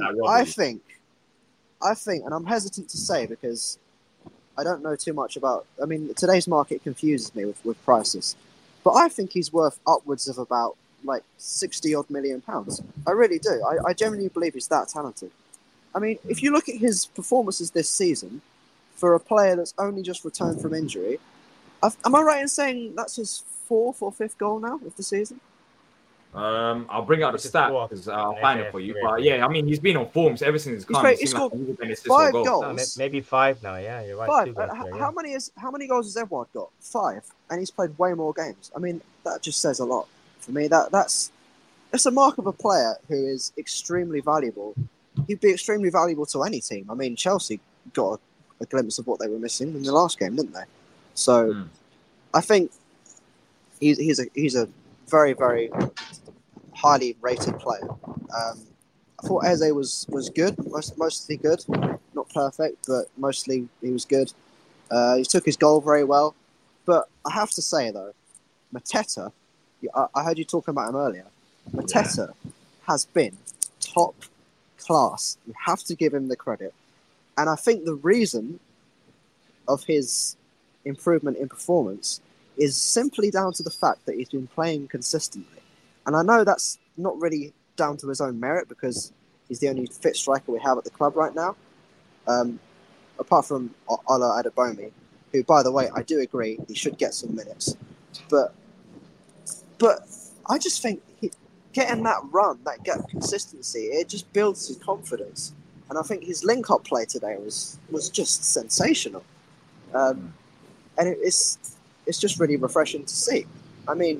I think, and I'm hesitant to say because I don't know too much about. I mean, today's market confuses me with prices, but I think he's worth upwards of about like £60-odd million. I really do. I genuinely believe he's that talented. I mean, if you look at his performances this season, for a player that's only just returned from injury, am I right in saying that's his 4th or 5th goal now of the season? I'll bring out the stat because I'll find it for you. But yeah, I mean, he's been on form ever since he's scored 5 goals. No, maybe 5 now. Yeah, you're right. 5. How many goals has Edouard got? 5, and he's played way more games. I mean, that just says a lot for me. That's a mark of a player who is extremely valuable he'd be extremely valuable to any team. I mean, Chelsea got a glimpse of what they were missing in the last game, didn't they? So I think he's a very, very highly rated player. I thought Eze was good, mostly good, not perfect, but mostly he was good. He took his goal very well. But I have to say, though, Mateta, I heard you talking about him earlier. Mateta has been top class. You have to give him the credit. And I think the reason of his improvement in performance is simply down to the fact that he's been playing consistently. And I know that's not really down to his own merit because he's the only fit striker we have at the club right now. Apart from Ola Adebayomi, who, by the way, I do agree he should get some minutes. But I just think getting that run, that gap of consistency, it just builds his confidence. And I think his link-up play today was just sensational. And it's just really refreshing to see. I mean,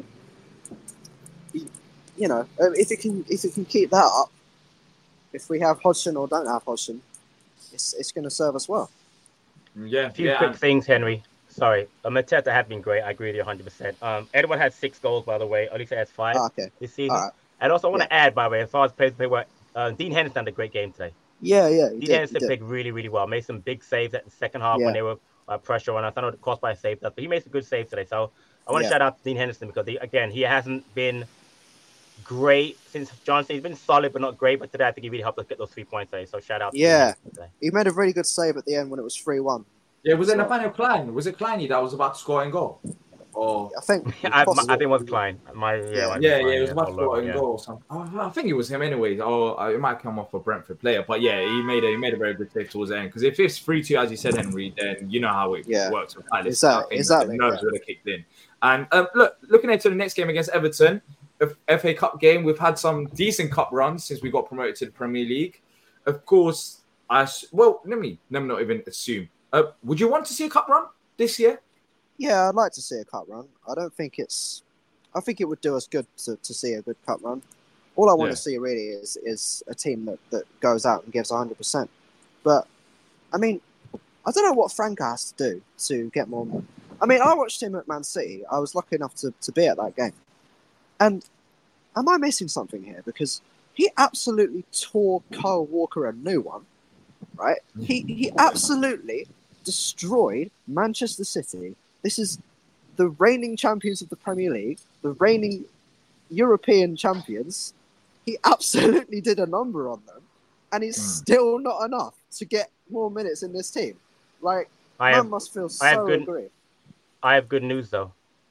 you know, if it can keep that up, if we have Hodgson or don't have Hodgson, it's going to serve us well. A few quick things, Henry. Sorry, Mateta has been great. I agree with you 100%. Edward has 6 goals, by the way. Olise has 5 this season. Right. And also, I want to add, by the way, as far as players play well, Dean Henderson had a great game today. Yeah. Dean Henderson played really, really well. Made some big saves at the second half when they were pressure on us. I know the crossbar saved us, but he made some good saves today. So I want to shout out to Dean Henderson because, he hasn't been great since Johnson. He's been solid, but not great. But today, I think he really helped us get those 3 points today. So shout out to him today. He made a really good save at the end when it was 3-1. Yeah, was it Nathaniel Klein? Was it Kleiny that was about to score and goal? Or I think it was Klein. It was about to score and goal or something. I think it was him anyways. It might come off a Brentford player, but he made a very good save towards the end. Because if it's 3-2, as you said, Henry, then you know how it works with Palace. Exactly. The nerves would have kicked in. And looking into the next game against Everton, FA Cup game, we've had some decent cup runs since we got promoted to the Premier League. Of course, let me not even assume. Would you want to see a cup run this year? Yeah, I'd like to see a cup run. I think it would do us good to see a good cup run. All I want to see really is a team that goes out and gives 100%. But, I mean, I don't know what Franca has to do to get more. I mean, I watched him at Man City. I was lucky enough to be at that game. And am I missing something here? Because he absolutely tore Kyle Walker a new one, right? He absolutely destroyed Manchester City. This is the reigning champions of the Premier League, the reigning European champions. He absolutely did a number on them, and it's still not enough to get more minutes in this team. Like, man must feel so aggrieved. I have good news, though.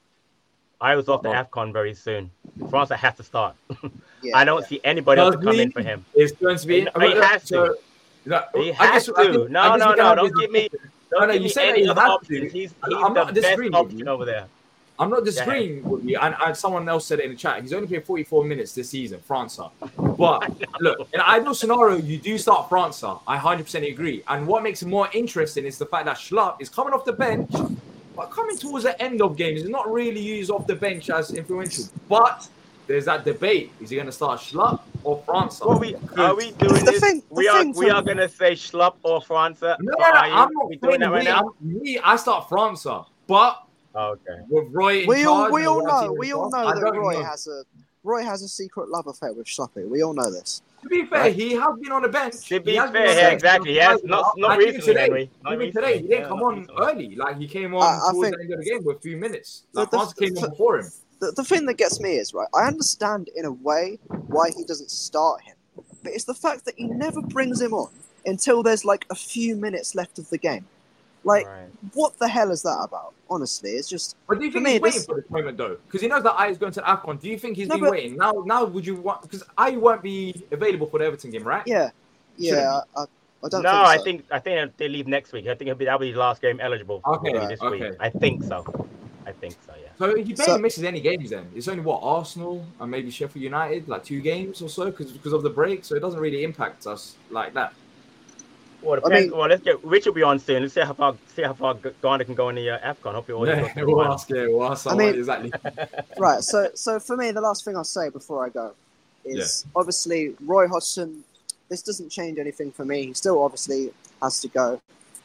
I was off the AFCON very soon. France has to start. I don't see anybody else to come in for him. It's going to be... He has to. He has to. No, don't give me... You said any other options. He's the best option over there. I'm not disagreeing with you. And someone else said it in the chat. He's only played 44 minutes this season, Franca. But look, in an ideal scenario, you do start Franca. I 100% agree. And what makes it more interesting is the fact that Schlupp is coming off the bench, but coming towards the end of games. He's not really used off the bench as influential. But there's that debate. Is he going to start Schlupp or Franca? Are we doing this? We are going to say Schlupp or Franca? No, I'm not doing that right now. I start Franca. But with Roy in charge, we all know that Roy has a secret love affair with Schluppy. We all know this. To be fair, he has been on the bench. To be fair, exactly. Yes, not recently, Henry. Even today, he didn't come on early. Like, he came on towards the end of the game with a few minutes. Like, Franca came on before him. The thing that gets me is, right, I understand in a way why he doesn't start him, but it's the fact that he never brings him on until there's like a few minutes left of the game. Like, what the hell is that about? Honestly, it's just... But do you think he's waiting for this moment, though? Because he knows that I is going to the AFCON. Do you think he's been waiting? Now, would you want... Because I won't be available for the Everton game, right? Yeah. Yeah, I don't think so. I think they leave next week. I think that'll be the last game eligible this week. I think so. Yeah. So he barely misses any games then. It's only, Arsenal and maybe Sheffield United, like 2 games or so because of the break. So it doesn't really impact us like that. Well, let's get Rich will be on soon. Let's see how far Ghana can go in the AFCON. Hope you all. We'll ask exactly. Right. So for me, the last thing I'll say before I go is obviously Roy Hodgson this doesn't change anything for me. He still obviously has to go.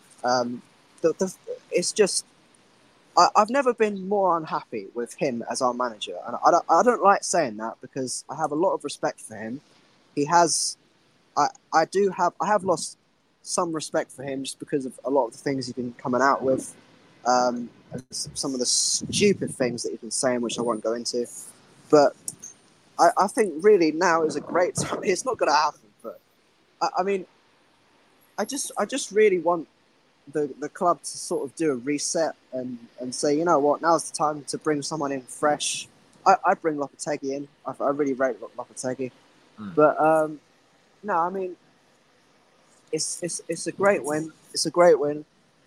It's just I've never been more unhappy with him as our manager, and I don't like saying that because I have a lot of respect for him. He has, I have lost some respect for him just because of a lot of the things he's been coming out with, and some of the stupid things that he's been saying, which I won't go into. But I think really now is a great time. It's not going to happen, but I mean, I just really want the club to sort of do a reset and say, you know what, now's the time to bring someone in fresh. I'd bring Lopetegui in. I really rate Lopetegui. But no, I mean, it's a great win. It's a great win.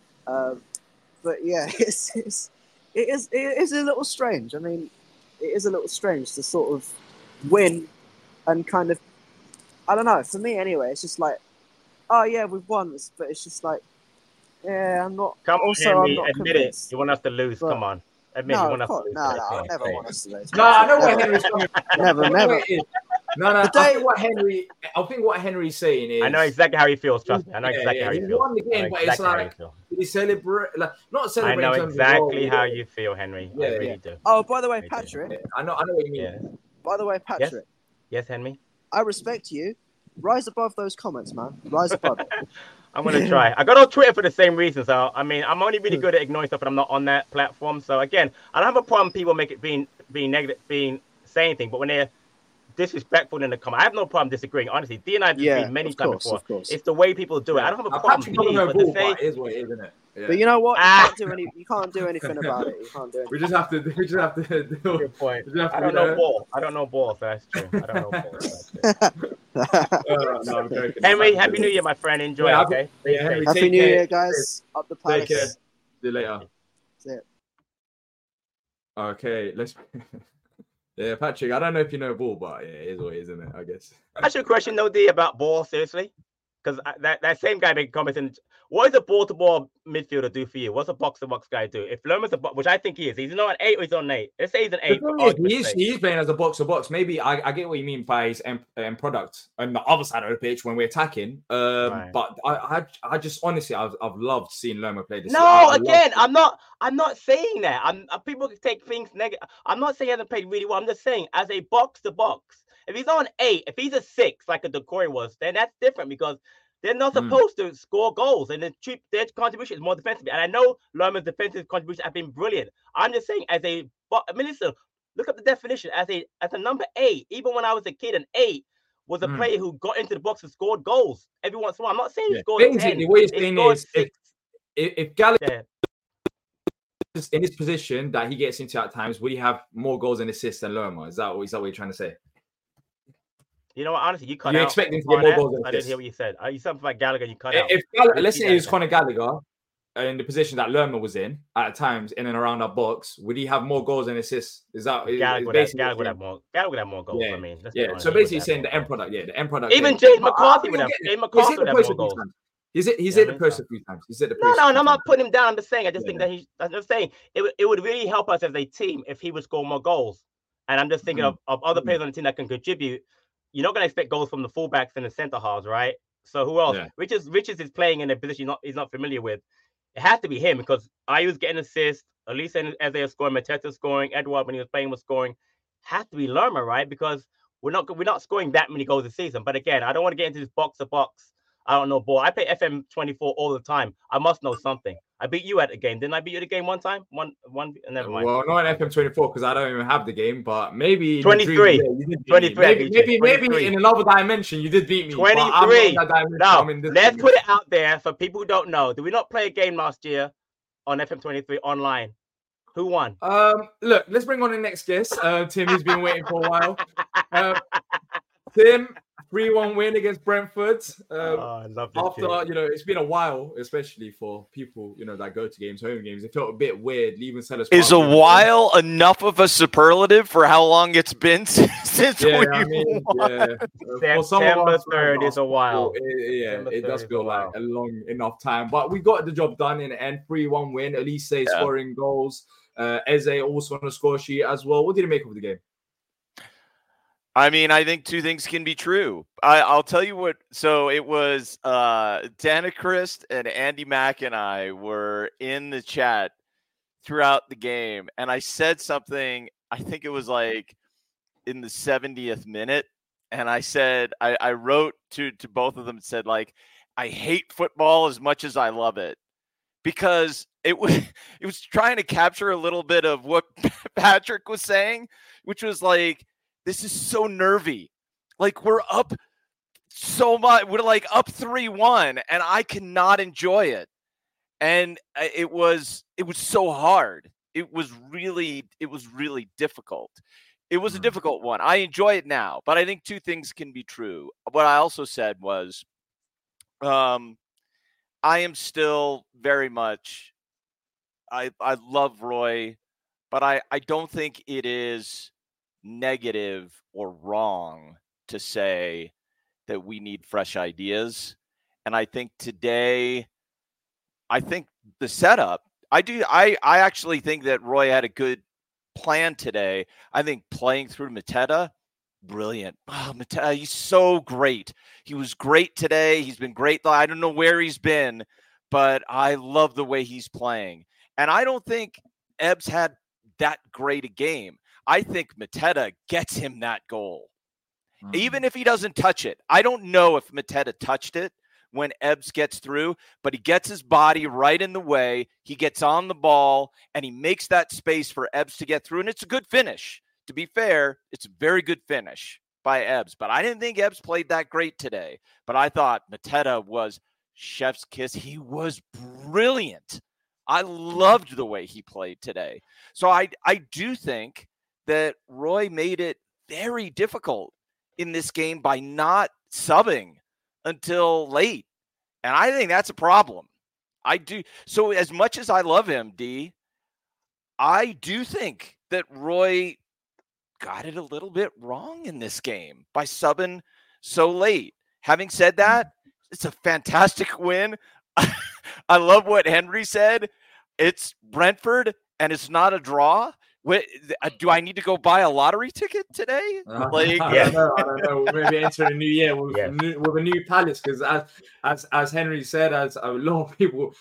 But yeah, it is a little strange. I mean, it is a little strange to sort of win and kind of, I don't know, for me anyway, it's just like, oh yeah, we've won, but it's just like, yeah, I'm not. Come on, also, Henry, I'm not admit convinced. it. You want us to lose? But, come on. Admit no, you want us to lose. no, I never want us to lose. No, I know where Henry's coming from. Never. No. I think what Henry's saying is. I know exactly how he feels. Trust me. I know exactly how he he feels. won the game, but it's like he celebrate, like not celebrate. I know exactly how you feel, Henry. I really do. Oh, by the way, Patrick. I know what you mean. Yeah. By the way, Patrick. Yes, Henry. I respect you. Rise above those comments, man. Rise above it. I'm going to try. I got on Twitter for the same reason. So, I mean, I'm only really good at ignoring stuff, and I'm not on that platform. So, again, I don't have a problem people make it being negative, saying anything. But when they're disrespectful in the comment, I have no problem disagreeing. Honestly, D and I have been many times before. It's the way people do it. I don't have a problem. It is what it is, isn't it? Yeah. But you know what? You can't do anything about it. You can't do anything. We just have to do. Good point. I don't know ball. I don't know ball, so that's true. I don't know ball. So that's true. No, I'm joking. Henry, Happy New Year, my friend. Enjoy. Okay. Henry, Happy New Year, guys. Up the Palace. Take care. See you later. That's it. Okay, let's. Yeah, Patrick. I don't know if you know ball, but yeah, it is what it is, isn't it? I guess. That's your question, though, D, about ball. Seriously, because that same guy made comments in. What does a ball-to-ball midfielder do for you? What's a box-to-box guy do? If Lerman's which I think he is, he's not an 8 or he's on 8. Let's say he's an 8. He's playing as a box-to-box. Maybe I get what you mean by his end product on the other side of the pitch when we're attacking. Right. But I just honestly, I've loved seeing Lerma play this. No, I'm not saying that. People take things negative. I'm not saying he hasn't played really well. I'm just saying as a box-to-box, if he's on 8, if he's a 6 like a Decore was, then that's different because they're not supposed to score goals, and their contribution is more defensive. And I know Lerman's defensive contributions have been brilliant. I'm just saying, listen, look up the definition as a number 8. Even when I was a kid, an 8 was a player who got into the box and scored goals every once in a while. I'm not saying he scored 10. What you're saying is, if Gallagher is in his position that he gets into at times, would he have more goals and assists than Lerma? Is that what you're trying to say? You know what? Honestly, you cut out. You expect him to get more goals than I didn't hear what you said. You said something about Gallagher. You cut out. Let's say it was Conor Gallagher in the position that Lerma was in at times, in and around our box. Would he have more goals and assists? Is that Gallagher would have more? Gallagher would have more goals. Yeah. I mean, So basically, saying the end product. Yeah, the end product. Even James McCarthy would have. James McCarthy would have more goals. He's hit the post a few times. No, I'm not putting him down. I'm just saying. I just think that I'm just saying it would really help us as a team if he would score more goals. And I'm just thinking of other players on the team that can contribute. You're not going to expect goals from the fullbacks and the centre halves, right? So who else? Yeah. Richards is playing in a position he's not familiar with. It has to be him because Ayu's getting assists. Elisa as they are scoring, Mateta scoring, Edouard when he was playing was scoring. Has to be Lerma, right? Because we're not scoring that many goals this season. But again, I don't want to get into this box to box. I don't know ball. I play FM24 all the time. I must know something. I beat you at a game. Didn't I beat you at a game one time? One. Never mind. Well, not at FM24 because I don't even have the game. But maybe 23. 23. Maybe in another dimension you did beat me. 23. No, let's put it out there for people who don't know. Did we not play a game last year on FM23 online? Who won? Look, let's bring on the next guest. Tim, who's been waiting for a while. Tim. 3-1 win against Brentford. I love this after game. It's been a while, especially for people that go to games, home games. It felt a bit weird leaving Sellers Park. Is a while enough of a superlative for how long it's been since we won? September 3rd is a while. It does feel like a long enough time, but we got the job done in the end. 3-1 win. Elise scoring goals. Eze also on the score sheet as well. What did you make of the game? I mean, I think two things can be true. I'll tell you what. So it was Danachrist and Andy Mack and I were in the chat throughout the game, and I said something. I think it was like in the 70th minute, and I said I wrote to both of them and said, like, I hate football as much as I love it, because it was trying to capture a little bit of what Patrick was saying, which was like, this is so nervy. Like, we're up so much. We're like up 3-1, and I cannot enjoy it. And it was so hard. It was really difficult. It was a difficult one. I enjoy it now, but I think two things can be true. What I also said was, I am still very much, I love Roy, but I don't think it is negative or wrong to say that we need fresh ideas. And I think today, the setup, I actually think that Roy had a good plan today. I think playing through Mateta, brilliant. Oh, Mateta, he's so great. He was great today. He's been great. I don't know where he's been, but I love the way he's playing. And I don't think Ebbs had that great a game. I think Mateta gets him that goal. Even if he doesn't touch it. I don't know if Mateta touched it when Ebbs gets through, but he gets his body right in the way. He gets on the ball, and he makes that space for Ebbs to get through, and it's a good finish. To be fair, it's a very good finish by Ebbs, but I didn't think Ebbs played that great today. But I thought Mateta was chef's kiss. He was brilliant. I loved the way he played today. So I do think that Roy made it very difficult in this game by not subbing until late. And I think that's a problem. I do. So as much as I love him, D, I do think that Roy got it a little bit wrong in this game by subbing so late. Having said that, it's a fantastic win. I love what Henry said. It's Brentford and it's not a draw. Do I need to go buy a lottery ticket today? I don't know. We're maybe entering a new year with a new Palace, because as Henry said, as a lot of people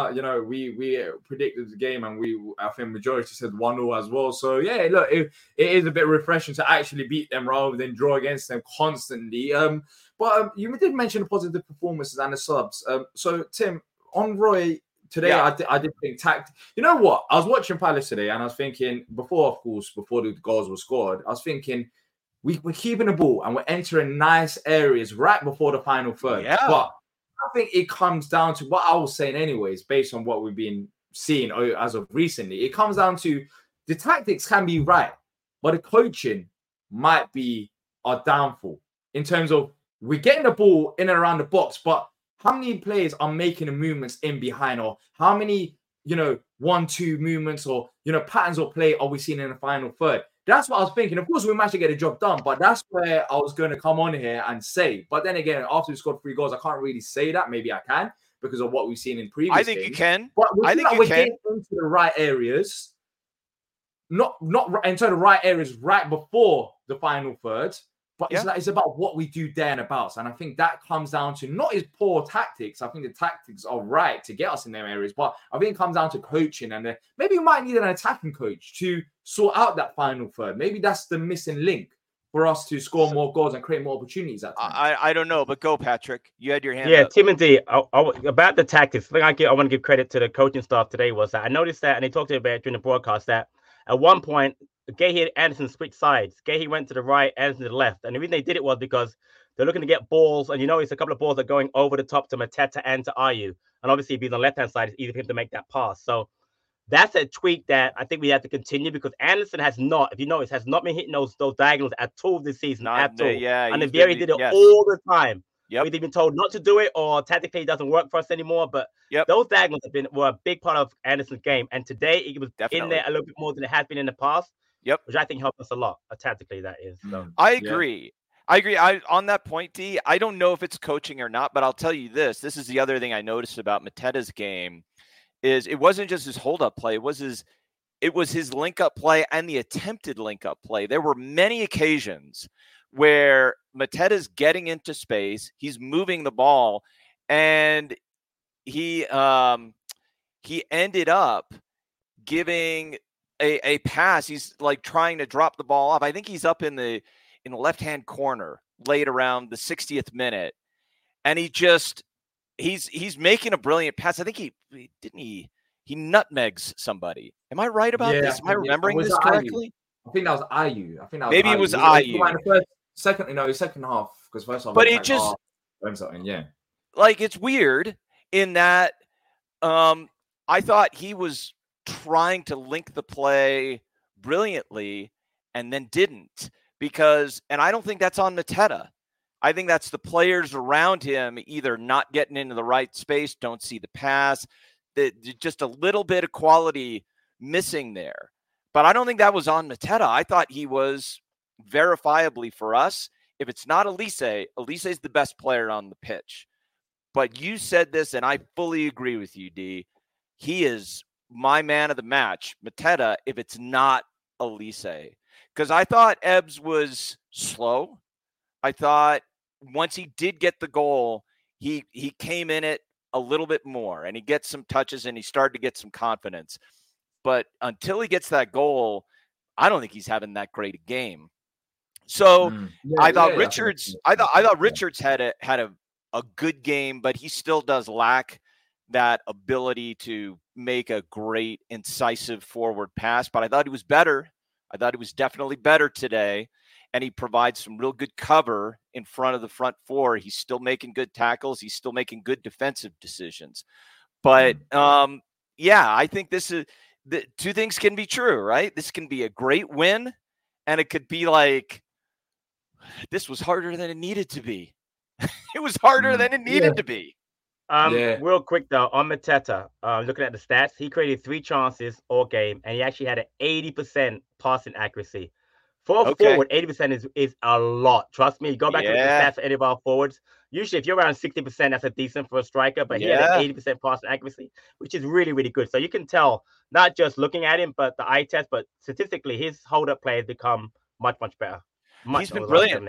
we predicted the game, and I think majority said 1-0 as well. So yeah, look, it is a bit refreshing to actually beat them rather than draw against them constantly. But you did mention the positive performances and the subs. So Tim, on Roy. Today, I did think you know what? I was watching Palace today, and I was thinking, before the goals were scored, I was thinking, we're keeping the ball and we're entering nice areas right before the final third. Yeah. But I think it comes down to what I was saying anyways, based on what we've been seeing as of recently. It comes down to the tactics can be right, but the coaching might be our downfall in terms of we're getting the ball in and around the box, but how many players are making the movements in behind, or how many, 1-2 movements or, patterns of play are we seeing in the final third? That's what I was thinking. Of course, we managed to get the job done, but that's where I was going to come on here and say. But then again, after we scored 3 goals, I can't really say that. Maybe I can because of what we've seen in previous I think games. You can. But I think we're getting into the right areas, not into the right areas right before the final third. But it's about what we do there and abouts. And I think that comes down to not his poor tactics. I think the tactics are right to get us in them areas. But I think it comes down to coaching. And maybe we might need an attacking coach to sort out that final third. Maybe that's the missing link for us to score more goals and create more opportunities. I don't know, but go, Patrick. You had your hand up. Tim and D, about the tactics, the thing I want to give credit to the coaching staff today was that I noticed that, and they talked about it during the broadcast, that at one point, Gahey and Anderson switched sides. Gahey went to the right, Anderson to the left. And the reason they did it was because they're looking to get balls. And it's a couple of balls that are going over the top to Mateta and to Ayew. And obviously, being on the left-hand side, it's easy for him to make that pass. So that's a tweak that I think we have to continue, because Anderson has not, if you notice, has not been hitting those diagonals at all this season. At all. And Vieri did it all the time. We've been told not to do it, or tactically it doesn't work for us anymore. But those diagonals were a big part of Anderson's game. And today, it was in there a little bit more than it has been in the past. Which I think helped us a lot, tactically, that is. So. I agree. On that point, D, I don't know if it's coaching or not, but I'll tell you this. This is the other thing I noticed about Mateta's game, is it wasn't just his hold-up play. It was his link-up play and the attempted link-up play. There were many occasions where Mateda's getting into space, he's moving the ball, and he ended up giving a pass. He's like trying to drop the ball off. I think he's up in the left-hand corner late around the 60th minute. And he's making a brilliant pass. I think he nutmegs somebody. Am I right about this? Am I remembering this correctly? I think that was Ayew. I think that was maybe it was Ayew. Second half, because first half. But it just something, yeah. Like, it's weird in that I thought he was trying to link the play brilliantly and then didn't, and I don't think that's on Mateta. I think that's the players around him either not getting into the right space, don't see the pass, just a little bit of quality missing there. But I don't think that was on Mateta. I thought he was verifiably, for us, if it's not Elise is the best player on the pitch. But you said this, and I fully agree with you, D. He is my man of the match, Mateta, if it's not Elise. Because I thought Ebbs was slow. I thought once he did get the goal, he came in it a little bit more, and he gets some touches, and he started to get some confidence. But until he gets that goal, I don't think he's having that great a game. So I thought Richards had a good game, but he still does lack that ability to make a great, incisive forward pass. But I thought he was better. I thought he was definitely better today. And he provides some real good cover in front of the front four. He's still making good tackles. He's still making good defensive decisions. But, I think the two things can be true, right? This can be a great win, and it could be like, this was harder than it needed to be. It was harder than it needed to be. Real quick, though, on Mateta, looking at the stats, he created 3 chances all game, and he actually had an 80% passing accuracy. For a forward, 80% is a lot. Trust me. Go back to the stats for any of our forwards. Usually, if you're around 60%, that's a decent for a striker. But he had an 80% passing accuracy, which is really, really good. So you can tell, not just looking at him, but the eye test, but statistically, his hold-up play has become much, much better. He's been brilliant.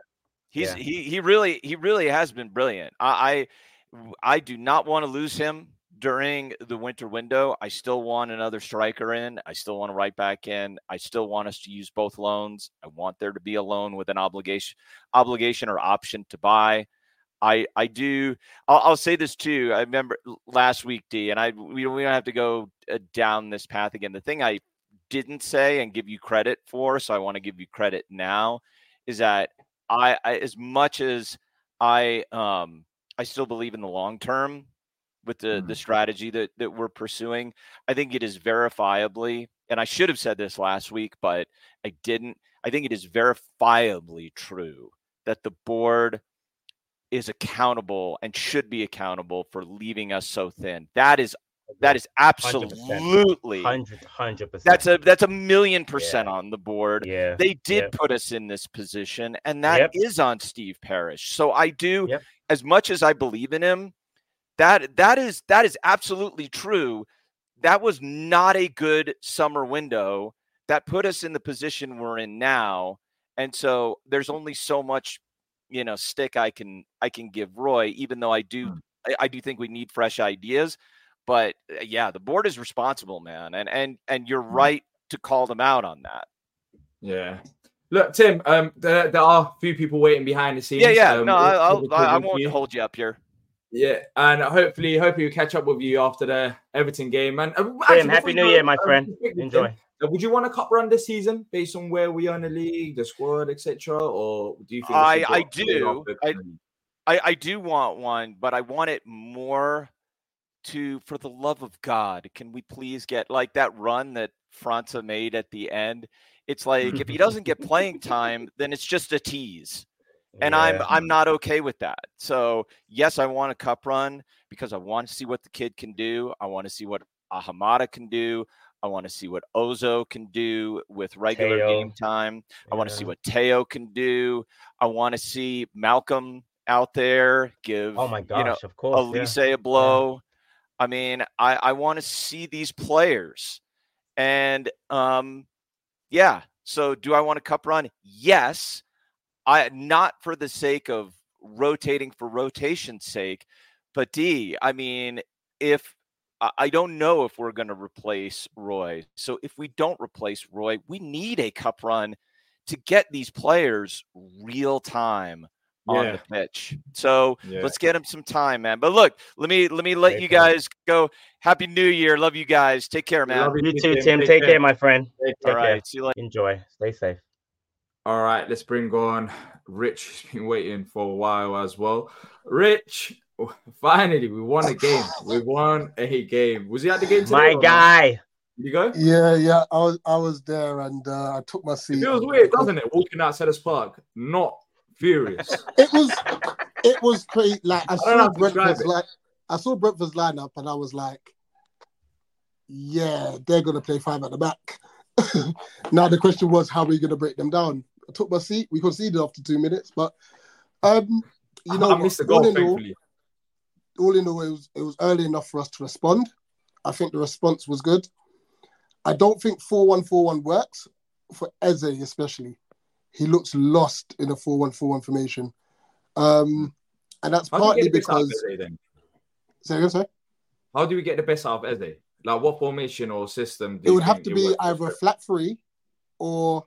He really has been brilliant. I do not want to lose him during the winter window. I still want another striker in. I still want a right back in. I still want us to use both loans. I want there to be a loan with an obligation or option to buy. I do. I'll say this too. I remember last week, D, and we don't have to go down this path again. The thing I didn't say and give you credit for, so I want to give you credit now, is that I as much as I still believe in the long term with the strategy that we're pursuing. I think it is verifiably, and I should have said this last week, but I didn't. I think it is verifiably true that the board is accountable and should be accountable for leaving us so thin. That is absolutely 100%. That's a 1,000,000% on the board. Yeah. They did put us in this position, and that is on Steve Parrish. So I do, as much as I believe in him, that is absolutely true. That was not a good summer window that put us in the position we're in now. And so there's only so much, stick I can give Roy, even though I do think we need fresh ideas. But the board is responsible, man. And you're right to call them out on that. Yeah. Look, Tim, there are a few people waiting behind the scenes. I won't hold you up here. Yeah, and hopefully we'll catch up with you after the Everton game. And Tim, Happy New Year, my friend. Enjoy. Would you want a cup run this season based on where we are in the league, the squad, etc., or do you think I do want one, but I want it more for the love of God, can we please get like that run that França made at the end? It's like if he doesn't get playing time, then it's just a tease. And I'm not okay with that. So yes, I want a cup run because I want to see what the kid can do. I want to see what Ahamada can do. I want to see what Ozo can do with regular game time. I want to see what Teo can do. I want to see Malcolm out there give of course, Elise a blow. Yeah. I mean, I want to see these players. And so do I want a cup run? Yes. not for the sake of rotating for rotation's sake, but I mean, if I don't know if we're going to replace Roy. So if we don't replace Roy, we need a cup run to get these players real time on the pitch. So let's get him some time, man. But look, let me let you guys go. Happy New Year. Love you guys. Take care, man. Love you too, Tim. Take care, my friend. All right. See you later. Enjoy. Stay safe. All right, let's bring on Rich. He's been waiting for a while as well. Rich, finally, we won a game. We won a game. Was he at the game today? My guy. Did you go? Yeah. I was there, and I took my seat. It feels weird, doesn't it? Walking out Sellers Park, not furious. It was crazy. Like I saw Brentford's lineup, and I was like, yeah, they're gonna play 5 at the back. Now the question was, how are we gonna break them down? I took my seat. We conceded after 2 minutes, but I missed the goal. Thankfully, all in all, it was early enough for us to respond. I think the response was good. I don't think 4-1-4-1 works for Eze, especially. He looks lost in a 4-1-4-1 formation, and that's partly because. Sorry. How do we get the best out of Eze? Like what formation or system? It would have to be either a flat 3 or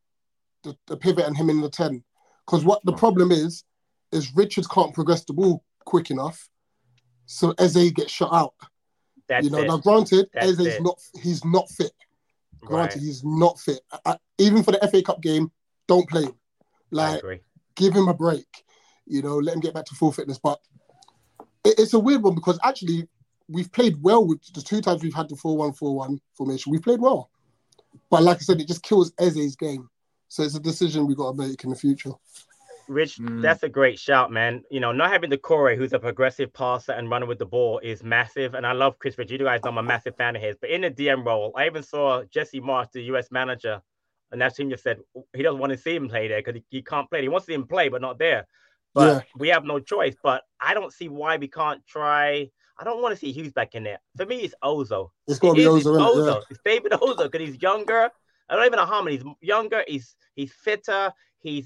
the pivot and him in the 10. Because what the problem is Richards can't progress the ball quick enough, so Eze gets shot out. Now granted, Eze's he's not fit. Granted, he's not fit. Even for the FA Cup game, don't play him. Like, give him a break. Let him get back to full fitness. But it's a weird one because actually we've played well with the 2 times we've had the 4-1-4-1 formation. We've played well. But like I said, it just kills Eze's game. So it's a decision we've got to make in the future. Rich, that's a great shout, man. Not having the Corey, who's a progressive passer and runner with the ball, is massive. And I love Chris Rich. You guys know I'm a massive fan of his. But in the DM role, I even saw Jesse Marsh, the US manager, and that team just said he doesn't want to see him play there because he can't play. He wants to see him play, but not there. But we have no choice. But I don't see why we can't try. I don't want to see Hughes back in there. For me, it's Ozo. It's going to be Ozo. It's David Ozo because he's younger. I don't even know how many. He's younger. He's fitter.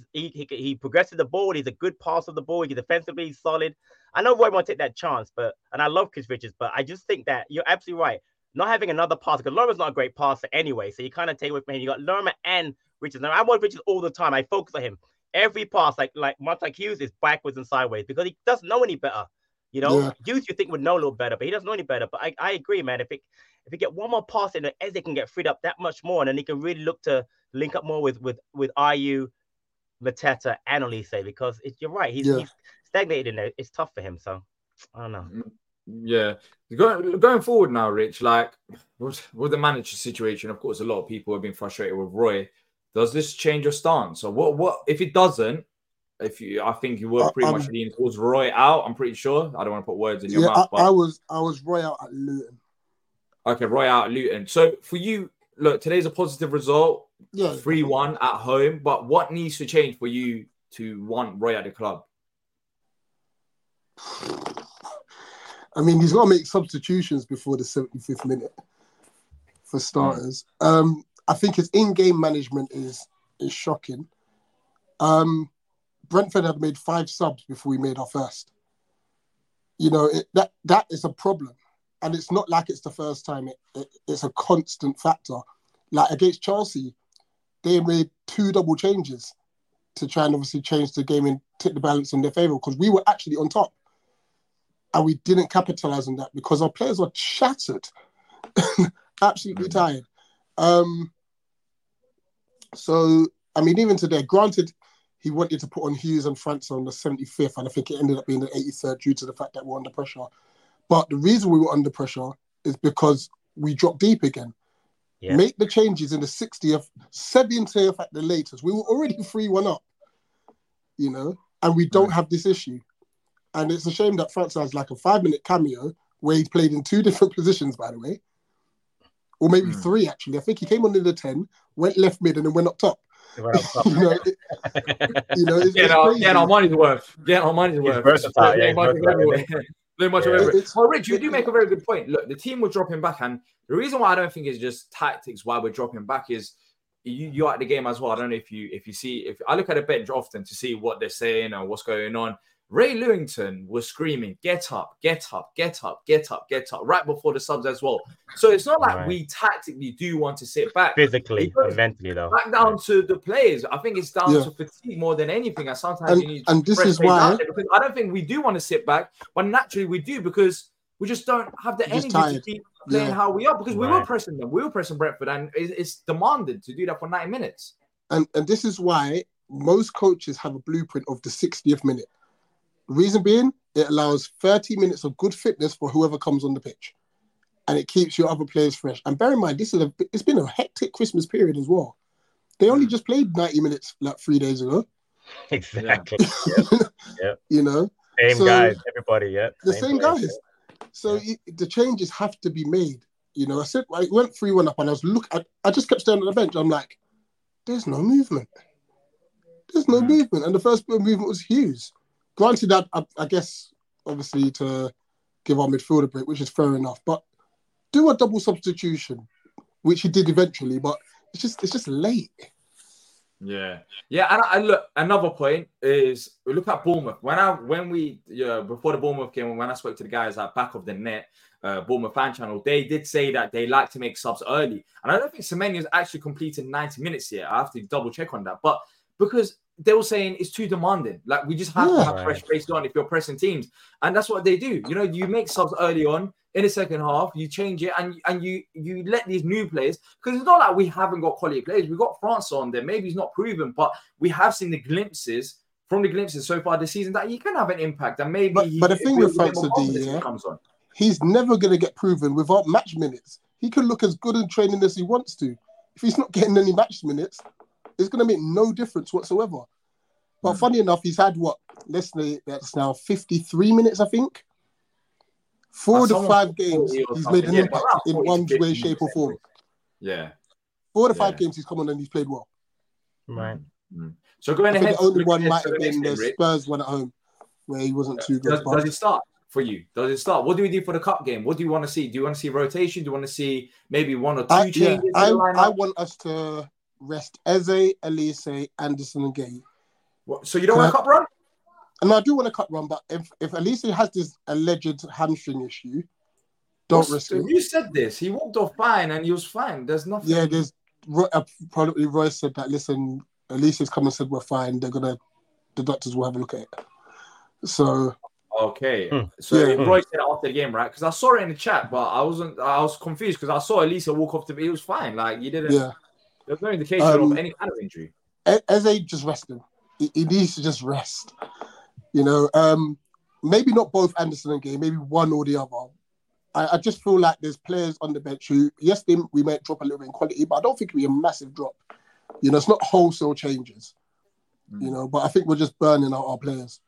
He progresses the ball. He's a good passer of the ball. He's defensively solid. I know Roy won't take that chance, and I love Chris Richards, but I just think that you're absolutely right. Not having another passer, because Lorimer's not a great passer anyway, so you kind of take away from him. You got Lorimer and Richards. Now I want Richards all the time. I focus on him. Every pass, much like Hughes, is backwards and sideways because he doesn't know any better. Hughes you think would know a little better, but he doesn't know any better. But I agree, man. If he get one more pass in, Eze can get freed up that much more, and then he can really look to link up more with Ayew, Mateta, and Olise, because you're right. He's stagnated in there. It's tough for him. So I don't know. Yeah, going forward now, Rich. Like with the manager situation, of course, a lot of people have been frustrated with Roy. Does this change your stance, or what? If it doesn't, I think you were pretty much leaning towards Roy out. I'm pretty sure. I don't want to put words in your mouth. But... I was Roy out at Luton. Okay, Roy out at Luton. So for you, look, today's a positive result. 3-1 at home. But what needs to change for you to want Roy at the club? I mean, he's got to make substitutions before the 75th minute for starters. I think his in-game management is shocking. Brentford had made 5 subs before we made our first. That is a problem. And it's not like it's the first time. It's a constant factor. Like against Chelsea, they made 2 double changes to try and obviously change the game and tip the balance in their favour because we were actually on top. And we didn't capitalise on that because our players were shattered. Absolutely tired. So, I mean, even today, granted, he wanted to put on Hughes and France on the 75th, and I think it ended up being the 83rd due to the fact that we're under pressure. But the reason we were under pressure is because we dropped deep again. Yeah. Make the changes in the 60th, 70th at the latest. We were already 3-1 up, and we don't have this issue. And it's a shame that France has like a 5-minute cameo where he played in 2 different positions, by the way. Or maybe 3, actually. I think he came on in the 10, went left mid, and then went up top. It's getting our money's worth. Getting our money's worth. Versatile. Rich, you do make a very good point. Look, the team was dropping back, and the reason why I don't think it's just tactics why we're dropping back is, you're at the game as well. I don't know if you see, if I look at the bench often to see what they're saying and what's going on. Ray Lewington was screaming, get up, get up, get up, get up, get up, right before the subs as well. So it's not like we tactically do want to sit back. Physically and mentally, though. Back down to the players. I think it's down to fatigue more than anything. And sometimes you need to this is why, because I don't think we do want to sit back, but naturally we do because we just don't have the energy to keep playing how we are, because we were pressing them. We were pressing Brentford, and it's demanded to do that for 90 minutes. And this is why most coaches have a blueprint of the 60th minute. Reason being, it allows 30 minutes of good fitness for whoever comes on the pitch, and it keeps your other players fresh. And bear in mind, it's been a hectic Christmas period as well. They only just played 90 minutes like 3 days ago. Exactly. Yep. You know, same guys, everybody. Yeah, the same guys. Yeah. So the changes have to be made. You know, I went 3-1 up, and I just kept staring at the bench. I'm like, there's no movement. There's no movement, and the first movement was Hughes. Granted that, I guess, obviously, to give our midfielder a break, which is fair enough, but do a double substitution, which he did eventually, but it's just late. Yeah. And I look, another point is we look at Bournemouth. Before the Bournemouth game, when I spoke to the guys at Back of the Net, Bournemouth fan channel, they did say that they like to make subs early. And I don't think Semenyo's actually completed 90 minutes yet. I have to double check on that. But because they were saying it's too demanding. Like, we just have to have fresh faces on if you're pressing teams. And that's what they do. You know, you make subs early on in the second half, you change it, and you let these new players, because it's not like we haven't got quality players. We've got France on there. Maybe he's not proven, but we have seen the glimpses so far this season that he can have an impact. And maybe but the thing with France comes on. He's never going to get proven without match minutes. He can look as good in training as he wants to. If he's not getting any match minutes, it's going to make no difference whatsoever. But funny enough, he's had let's say that's now 53 minutes, I think. 4 of the 5 games, he's made an impact in one way, shape, or form. Yeah. 4 of the 5 games he's come on and he's played well. Right. So going ahead, the only one might have been the Spurs one at home, where he wasn't too good. Does it start for you? Does it start? What do we do for the cup game? What do you want to see? Do you want to see rotation? Do you want to see maybe 1 or 2 changes? I want us to rest Eze, Elise, Anderson, and Gay. So you don't want a cup run? And I do want a cup run, but if Elise has this alleged hamstring issue, don't risk it. You said this. He walked off fine, and he was fine. There's nothing. Yeah, probably Roy said that. Listen, Elise's come and said we're fine. The doctors will have a look at it. So. Okay. Roy said it after the game, right? Because I saw it in the chat, but I was confused because I saw Elise walk off he was fine. Like, you didn't. Yeah. There's no indication of any kind of injury. Eze just resting. He needs to just rest. You know, maybe not both Anderson and Gay, maybe one or the other. I just feel like there's players on the bench who, yes, we might drop a little bit in quality, but I don't think it'll be a massive drop. You know, it's not wholesale changes. You know, but I think we're just burning out our players.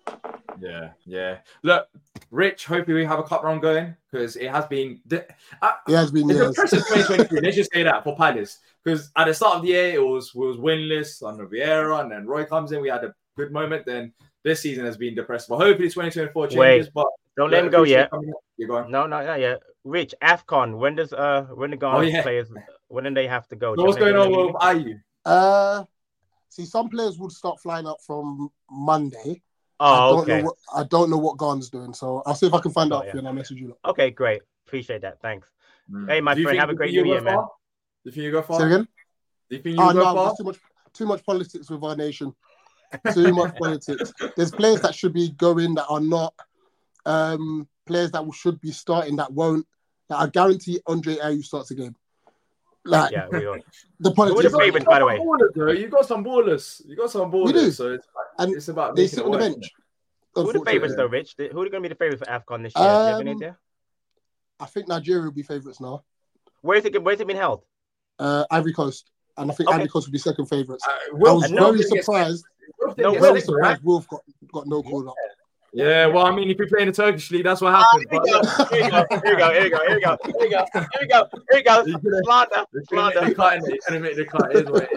Yeah. Look, Rich, hopefully we have a cup run going, because it has been. It has been. It's impressive 2023. Let's just say that for Palace, because at the start of the year it was winless under Vieira, and then Roy comes in. We had a good moment. Then this season has been depressed. But hopefully 2024 changes. But don't let him go yet. You're going. No, not yet. Rich, AFCON. When does when the Ghana players? When do they have to go? So what's going on with IU? See, some players would start flying up from Monday. Oh, I don't know what Ghana's doing, so I'll see if I can find out for you and I'll message you. Okay, great. Appreciate that. Thanks. Hey, my friend, have a great New Year, man. Do you think you go far? Say again? Do you think you go far? Too much politics with our nation. Too much politics. There's players that should be going that are not. Players that should be starting that won't. Like, I guarantee Andre Ayew starts a game. Like, yeah, we are. The politics. Who are the favorites, by the way? You got some ballers. We do. So it's about they sit on the bench. Who are the favorites, though, Rich? Who are going to be the favorites for AFCON this year? Do you have any idea? I think Nigeria will be favorites now. Where's it been held? Ivory Coast. And I think Ivory Coast will be second favorites. I was very surprised. Wolf got no call up. Yeah, well, I mean, if you play in the Turkish league, that's what happens. Here you go. Slander. You can't make the cut. It is what it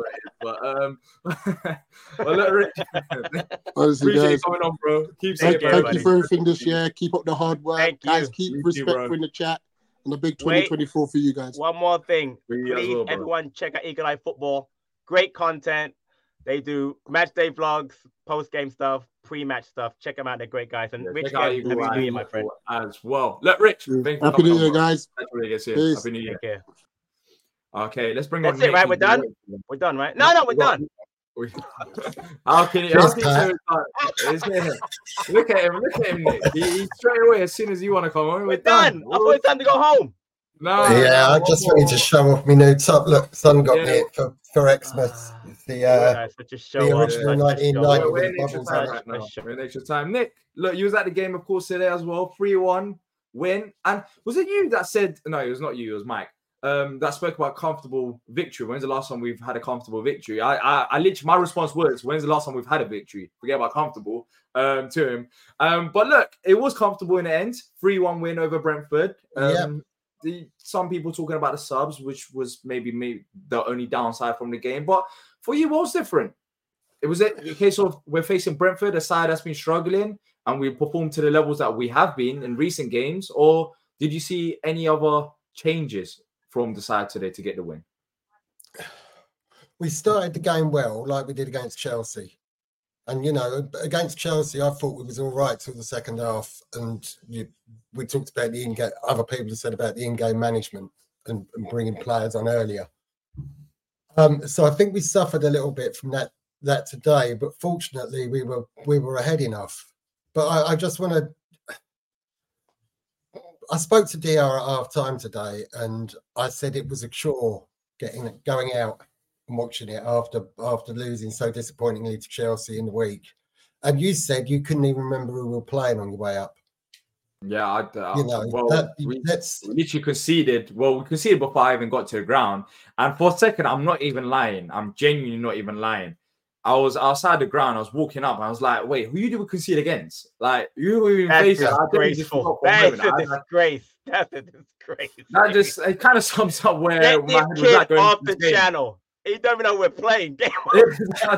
is. But look, Rich, honestly, appreciate you coming on, bro. Thank you for everything this year. Keep up the hard work, guys. Keep respect in the chat. and a big 2024 for you guys. One more thing. For you as Please, well, bro. everyone, check out Eagle Eye Football. Great content. They do match day vlogs, post game stuff, pre-match stuff. Check them out. They're great guys. And Rich, Check out happy Eagle New Eye Year, my friend. as well. Look, Rich, thanks for Happy coming New on, Year, bro. guys. Thanks for getting here. Peace. Happy New Year. Take care. Okay, let's bring That's on it, right? Nick. We're done? We're done, right? No, we're done. How can you? Cheers, Look at him, Nick. He straight away as soon as you want to come on. We're done. I thought it's time to go home. No. Yeah, I just wanted to show off my new top. Look, son got me it for Xmas. It's the original 1990 We're with in the extra bubbles time on right it. now. We're in extra time. Nick, look, you was at the game, of course, today as well. 3-1 win. And was it you that said? No, it was not you. It was Mike. That spoke about comfortable victory. When's the last time we've had a comfortable victory? I literally, my response was, when's the last time we've had a victory? Forget about comfortable to him. But look, it was comfortable in the end. 3-1 win over Brentford. Some people talking about the subs, which was maybe the only downside from the game. But for you, what was different? It was a case of we're facing Brentford, a side that's been struggling, and we performed to the levels that we have been in recent games. Or did you see any other changes from the side today to get the win? We started the game well, like we did against Chelsea. And, you know, against Chelsea, I thought we was all right till the second half. And we talked about the in-game, other people have said about the in-game management and bringing players on earlier. So I think we suffered a little bit from that today, but fortunately we were ahead enough. But I just want to... I spoke to DR at half time today, and I said it was a chore going out and watching it after losing so disappointingly to Chelsea in the week. And you said you couldn't even remember who we were playing on your way up. Yeah, we literally conceded. Well, we conceded before I even got to the ground. And for a second, I'm not even lying. I'm genuinely not even lying. I was outside the ground. I was walking up. And I was like, "Wait, who did we concede against? Like, who were we facing?" Disgraceful. That's a disgrace. That's a disgrace. That just it kind of sums up where Get my head this was at kid going off into the this game. channel. He don't even know we're playing. Game I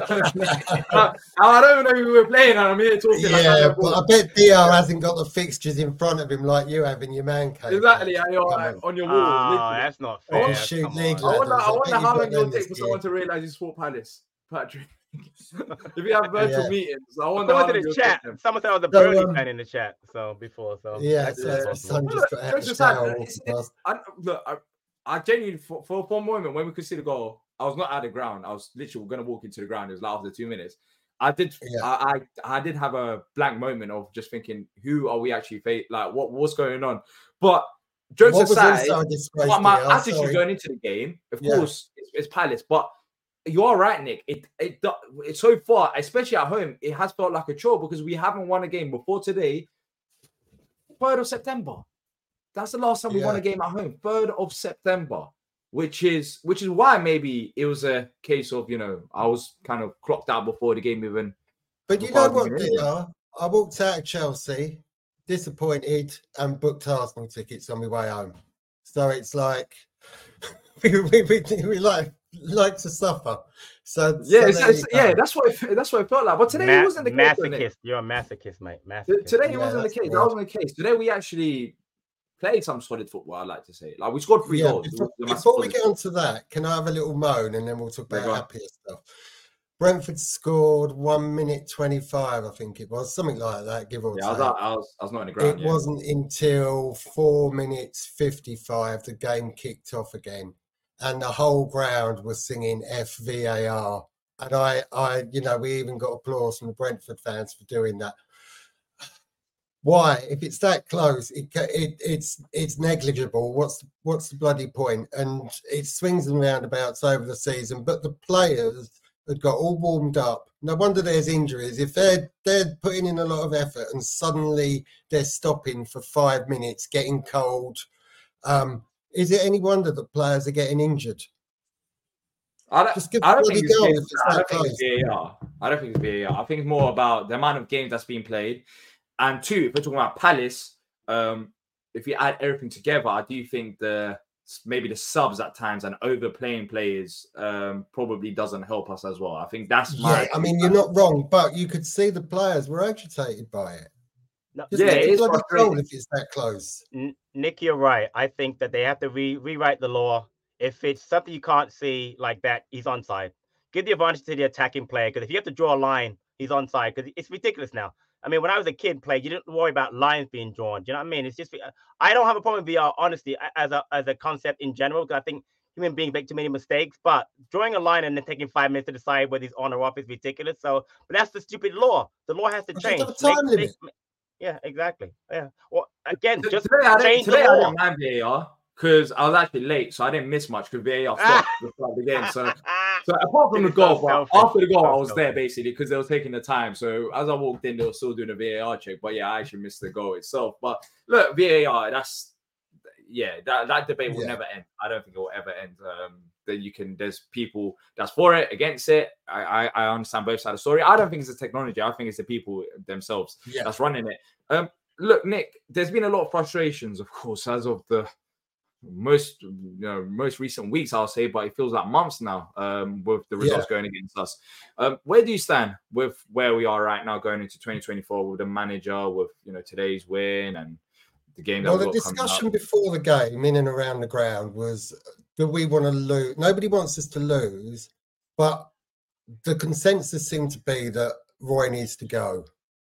don't even know who we were playing, and I'm here talking. Yeah, but I bet DR hasn't got the fixtures in front of him like you have in your man cave. Exactly, on your wall. Oh, that's not fair. Oh, shoot, league I wonder ladders. how long it'll this take for year. someone to realize you support Palace, Patrick. If you have virtual Yeah. meetings, I wonder how Someone long in the it'll chat. take them. Someone said I was a So, Burnley fan in the chat. So before, so Yeah, that's so that's my possible. son just got out of the shower. walking past. I genuinely, for a moment, when we could see the goal, I was not at the ground. I was literally going to walk into the ground. It was like after 2 minutes. I did have a blank moment of just thinking, who are we actually like what's going on? But jokes What was aside, also a disgrace, my DR, attitude sorry. going into the game, of Yeah. course, it's Palace. But you are right, Nick. It's so far, especially at home, it has felt like a chore because we haven't won a game before today. 3rd of September. That's the last time we won a game at home. 3rd of September. Which is why maybe it was a case of, I was kind of clocked out before the game even. But you know what, DR? I walked out of Chelsea disappointed and booked Arsenal tickets on my way home. So it's like we like to suffer. So that's what it felt like. But today it wasn't the case. Masochist. You're a masochist, mate. Masochist. Today it wasn't the case. That wasn't the case. Today we actually played some solid football, I'd like to say. Like, we scored 3 goals. Before we get onto that, can I have a little moan and then we'll talk about happier stuff? Brentford scored 1 minute 25, I think it was, something like that, give or take. I was not in the ground. It wasn't until 4 minutes 55 the game kicked off again, and the whole ground was singing FVAR. And I we even got applause from the Brentford fans for doing that. Why? If it's that close, it's negligible. What's the bloody point? And it swings and roundabouts over the season. But the players had got all warmed up. No wonder there's injuries. If they're putting in a lot of effort and suddenly they're stopping for 5 minutes, getting cold, is it any wonder that players are getting injured? I don't think it's VAR. I don't think it's VAR. I think it's more about the amount of games that's being played. And 2, if we're talking about Palace, if you add everything together, I do think maybe the subs at times and overplaying players probably doesn't help us as well. I think that's my... Yeah, I mean, you're not wrong, but you could see the players were agitated by it. No, Just get the bloody goal if it's that close. Nick, you're right. I think that they have to rewrite the law. If it's something you can't see like that, he's onside. Give the advantage to the attacking player, because if you have to draw a line, he's onside, because it's ridiculous now. I mean, when I was a kid playing, you didn't worry about lines being drawn. Do you know what I mean? It's just, I don't have a problem with VR, honestly, as a concept in general, because I think human beings make too many mistakes. But drawing a line and then taking 5 minutes to decide whether he's on or off is ridiculous. So, but that's the stupid law. The law has to change. Yeah, exactly. Yeah. Well, again, just change the law. I didn't mind VAR because I was actually late, so I didn't miss much because VAR stopped the game. So apart from the goal, but after the goal, I was there basically because they were taking the time. So as I walked in, they were still doing a VAR check. But yeah, I actually missed the goal itself. But look, VAR, that debate will never end. I don't think it will ever end. There's people that's for it, against it. I understand both sides of the story. I don't think it's the technology. I think it's the people themselves that's running it. Look, Nick, there's been a lot of frustrations, of course, as of the most recent weeks, I'll say, but it feels like months now with the results going against us. Where do you stand with where we are right now going into 2024 with the manager, with today's win and the game? Well, the discussion before the game, in and around the ground, was that we want to lose. Nobody wants us to lose, but the consensus seemed to be that Roy needs to go.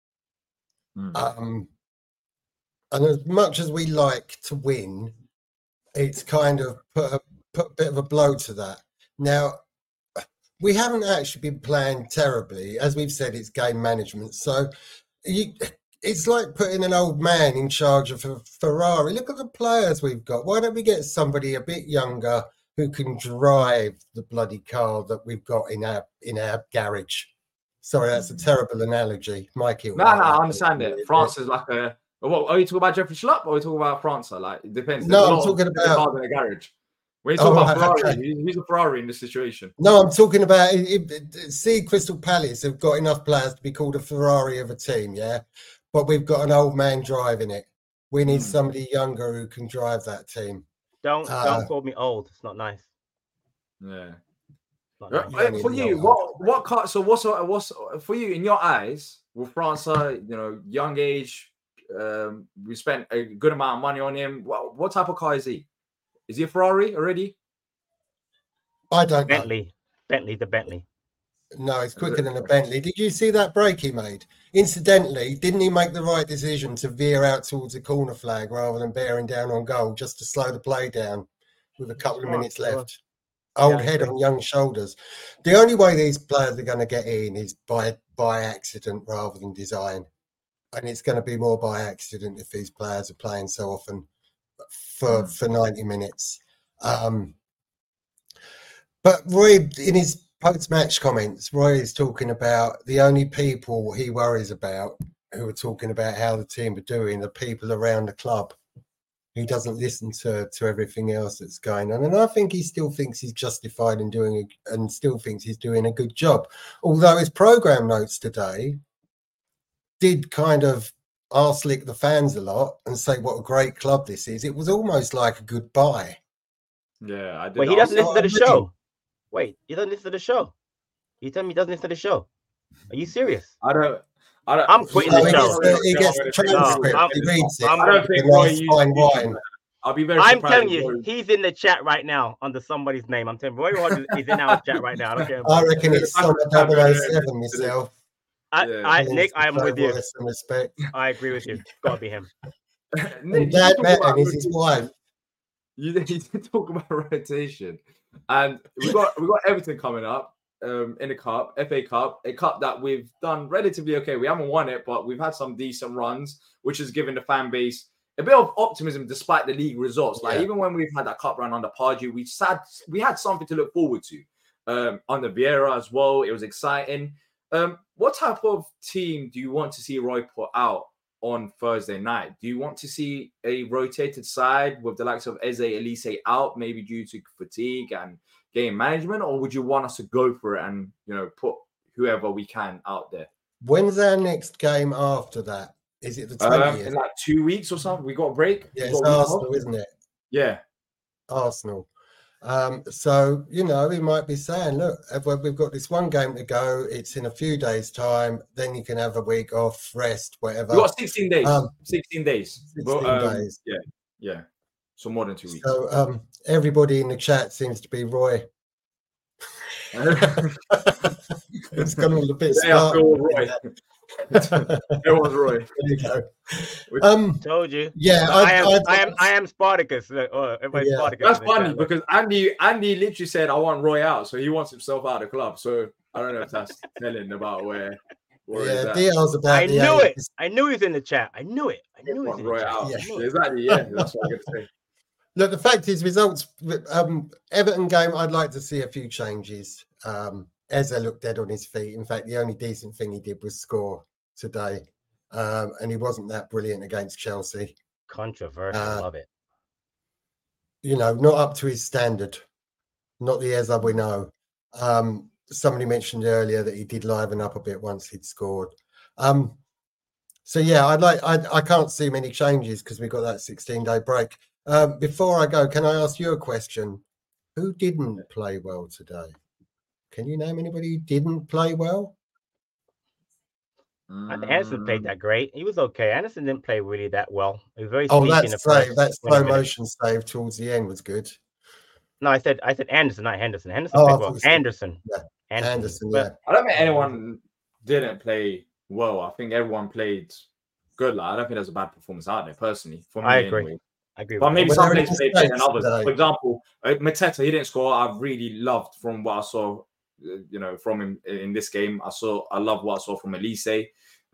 And as much as we like to win, it's kind of put a bit of a blow to that. Now, we haven't actually been playing terribly. As we've said, it's game management. So it's like putting an old man in charge of a Ferrari. Look at the players we've got. Why don't we get somebody a bit younger who can drive the bloody car that we've got in our garage? Sorry, that's a terrible analogy, Mikey. No, I understand it. France is like a. What are you talking about, Jeffrey Schlupp, or are you talking about France? Like, it depends. No, I'm talking about cars in a garage. When you talk about Ferrari, who's a Ferrari in this situation? No, I'm talking about. See, Crystal Palace have got enough players to be called a Ferrari of a team, yeah. But we've got an old man driving it. We need somebody younger who can drive that team. Don't call me old. It's not nice. Yeah. For you, what car? So what's for you in your eyes with France? Young age. We spent a good amount of money on him. What type of car is he? Is he a Ferrari already? I don't know. Bentley, the Bentley. No, it's quicker than a Bentley. Did you see that break he made? Incidentally, didn't he make the right decision to veer out towards the corner flag rather than bearing down on goal just to slow the play down with a couple of minutes left? Old head on young shoulders. The only way these players are going to get in is by accident rather than design. And it's going to be more by accident if these players are playing so often for 90 minutes. But Roy, in his post-match comments, Roy is talking about the only people he worries about who are talking about how the team are doing are people around the club. He doesn't listen to everything else that's going on. And I think he still thinks he's justified in doing it and still thinks he's doing a good job. Although his programme notes today did kind of arse-lick the fans a lot and say what a great club this is. It was almost like a goodbye. Yeah, I did. Wait, he doesn't listen to the show. Wait, he doesn't listen to the show. You tell me he doesn't listen to the show. Are you serious? I don't. I'm quitting the show. He gets the transcript. He reads it. I don't think Roy I'll be very surprised. I'm telling you, he's in the chat right now under somebody's name. I'm telling you, Roy Hodgson is in our chat right now. I don't care. I reckon it's Summer 007 myself. Nick, I am with you. Some respect. I agree with you. It's got to be him. Nick, Dad Metten is his wife. You did talk about rotation, and we got Everton coming up in the cup, FA Cup, a cup that we've done relatively okay. We haven't won it, but we've had some decent runs, which has given the fan base a bit of optimism despite the league results. Like even when we've had that cup run under Pardew, we had something to look forward to. Under Vieira as well, it was exciting. What type of team do you want to see Roy put out on Thursday night? Do you want to see a rotated side with the likes of Eze Elise out, maybe due to fatigue and game management, or would you want us to go for it and put whoever we can out there? When's our next game after that? Is it the 20th? In like 2 weeks or something. We got a break. Yeah, it's Arsenal, isn't it? Yeah, Arsenal. So, you know, he might be saying, look, we've got this one game to go. It's in a few days' time. Then you can have a week off, rest, whatever. We've got 16 days. 16 days. 16 days. Yeah. So more than 2 weeks. So everybody in the chat seems to be Roy. It's gone all a bit smart. Roy. Everyone's Roy. There you go. Told you. Yeah, I am Spartacus. Spartacus. That's funny because Andy literally said, "I want Roy out," so he wants himself out of the club. So I don't know if that's telling about where. Yeah, Dio's about. I knew it. I knew he was in the chat. I knew it. I knew he was in the chat. Out. Yeah. Exactly. Yeah, that's what I'm going to say. Look, the fact is, results. Everton game. I'd like to see a few changes. Eze looked dead on his feet. In fact, the only decent thing he did was score today. And he wasn't that brilliant against Chelsea. Controversial, love it. You know, not up to his standard. Not the Eze we know. Somebody mentioned earlier that he did liven up a bit once he'd scored. So yeah, I can't see many changes because we've got that 16-day break. Before I go, can I ask you a question? Who didn't play well today? Can you name anybody who didn't play well? Anderson played that great. He was okay. Anderson didn't play really that well. He was very. That slow motion save towards the end was good. No, I said Anderson, not Henderson. Henderson played well. Anderson. Yeah. Anderson. Yeah. I don't think anyone didn't play well. I think everyone played good. Like, I don't think there's a bad performance out there, personally. For me, I agree. Anyway. I agree. But maybe some players played better than others. For example, Mateta, he didn't score. I really loved from what I saw. You know, from him in this game, I love what I saw from Elise. Eze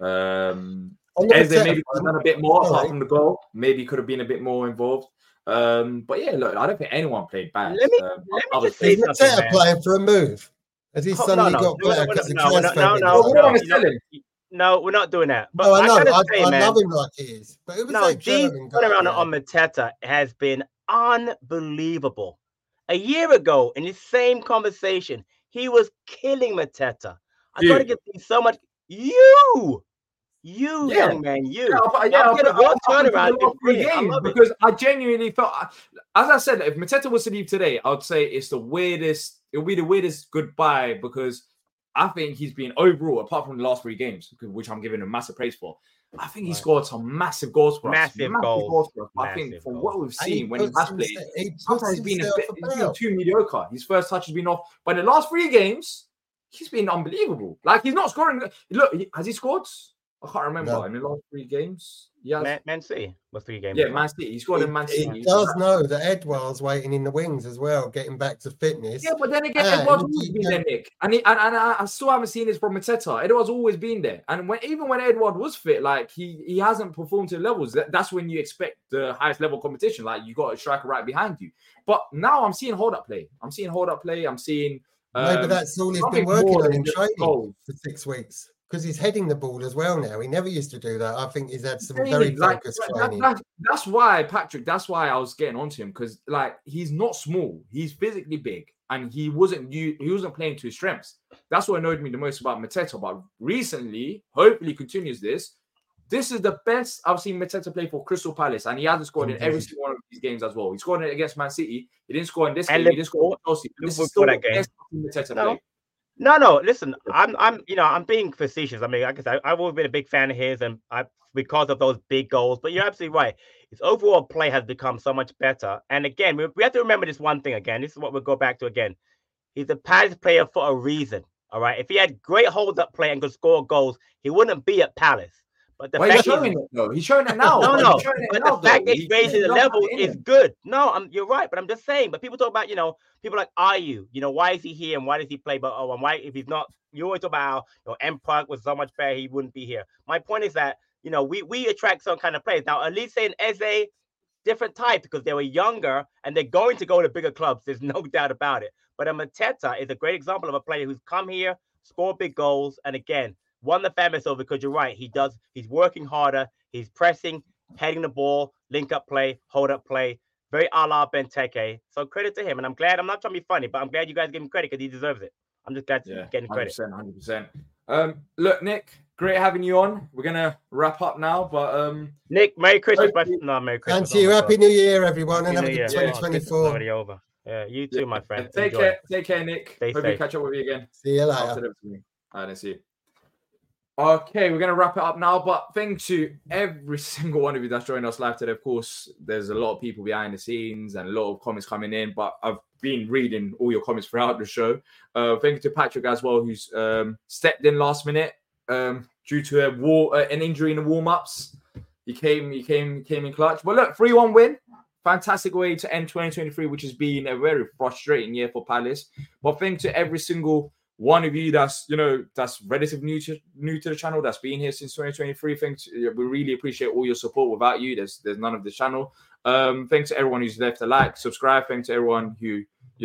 maybe could have done a bit more apart from the goal. Maybe could have been a bit more involved. But yeah, look, I don't think anyone played bad. Let me just say something. Mateta playing for a move? Has he suddenly got better because the transfer? No, we're not doing that. But I know. I love him like he is. But it was G's turnaround on Mateta has been unbelievable. A year ago, in the same conversation, he was killing Mateta. I got to get so much. Young man, because I genuinely felt, as I said, if Mateta was to leave today, I would say it's the weirdest. It would be the weirdest goodbye because I think he's been overall, apart from the last 3 games, which I'm giving him massive praise for. I think he scored some massive goals for us. Massive goals for us. I think from what we've seen when he has played, sometimes he's been too mediocre. His first touch has been off, but in the last 3 games, he's been unbelievable. Like, he's not scoring. Look, has he scored? I can't remember. In the last 3 games. Yeah, Man City was 3 games. Yeah, Man City. He scored in Man City. He does know that Edouard's waiting in the wings as well, getting back to fitness. Yeah, but then again, Edouard's always been there, Nick. And I still haven't seen this from Mateta. Edouard's always been there. And even when Edouard was fit, like, he hasn't performed to the levels. That's when you expect the highest level competition. Like, you got a striker right behind you. But now I'm seeing hold-up play. I'm seeing... Maybe that's all he's been working on in training for 6 weeks. Because he's heading the ball as well now. He never used to do that. I think he's had some very focused training. That's why, Patrick, that's why I was getting onto him. Because, like, he's not small. He's physically big. And he wasn't playing to his strengths. That's what annoyed me the most about Mateta. But recently, hopefully continues this. This is the best I've seen Mateta play for Crystal Palace. And he hasn't scored in every single one of these games as well. He scored it against Man City. He didn't score in this game. He didn't score in Chelsea. This is still the best Mateta play. No. Listen, I'm being facetious. I mean, like I said, I've always been a big fan of his, and because of those big goals. But you're absolutely right. His overall play has become so much better. And again, we have to remember this one thing again. This is what we'll go back to again. He's a Palace player for a reason. All right. If he had great hold-up play and could score goals, he wouldn't be at Palace. But he's showing it though. He's showing it now. No. But the fact that he's raising the level is good. No, you're right. But I'm just saying. But people talk about, people like Ayew. Why is he here and why does he play? But and why if he's not? You always talk about how Empire was so much better, he wouldn't be here. My point is that we attract some kind of players. Now, Elise and Eze, different type because they were younger and they're going to go to bigger clubs. There's no doubt about it. But Mateta is a great example of a player who's come here, scored big goals, and again. Won the famous over because you're right. He's working harder. He's pressing, heading the ball, link up play, hold up play. Very a la Benteke. So credit to him. And I'm glad, I'm not trying to be funny, but I'm glad you guys give him credit because he deserves it. I'm just glad to getting credit. 100%. Look, Nick, great having you on. We're going to wrap up now. But Nick, Merry Christmas. No, Merry Christmas. And to you, Happy New Year, everyone. And have a good 2024. It's already over. Yeah, you too, my friend. Take Enjoy. care, Nick. Stay Hope we safe. catch up with you again. See you later. After the I don't see you. Okay, we're going to wrap it up now, but thank you to every single one of you that's joined us live today. Of course, there's a lot of people behind the scenes and a lot of comments coming in, but I've been reading all your comments throughout the show. Thank you to Patrick as well, who's stepped in last minute due to an injury in the warm-ups. He came in clutch. But look, 3-1 win. Fantastic way to end 2023, which has been a very frustrating year for Palace. But thank you to every single one of you that's relatively new to the channel, that's been here since 2023. We really appreciate all your support. Without you, there's none of the channel. Thanks to everyone who's left a like, subscribe. Thanks to everyone who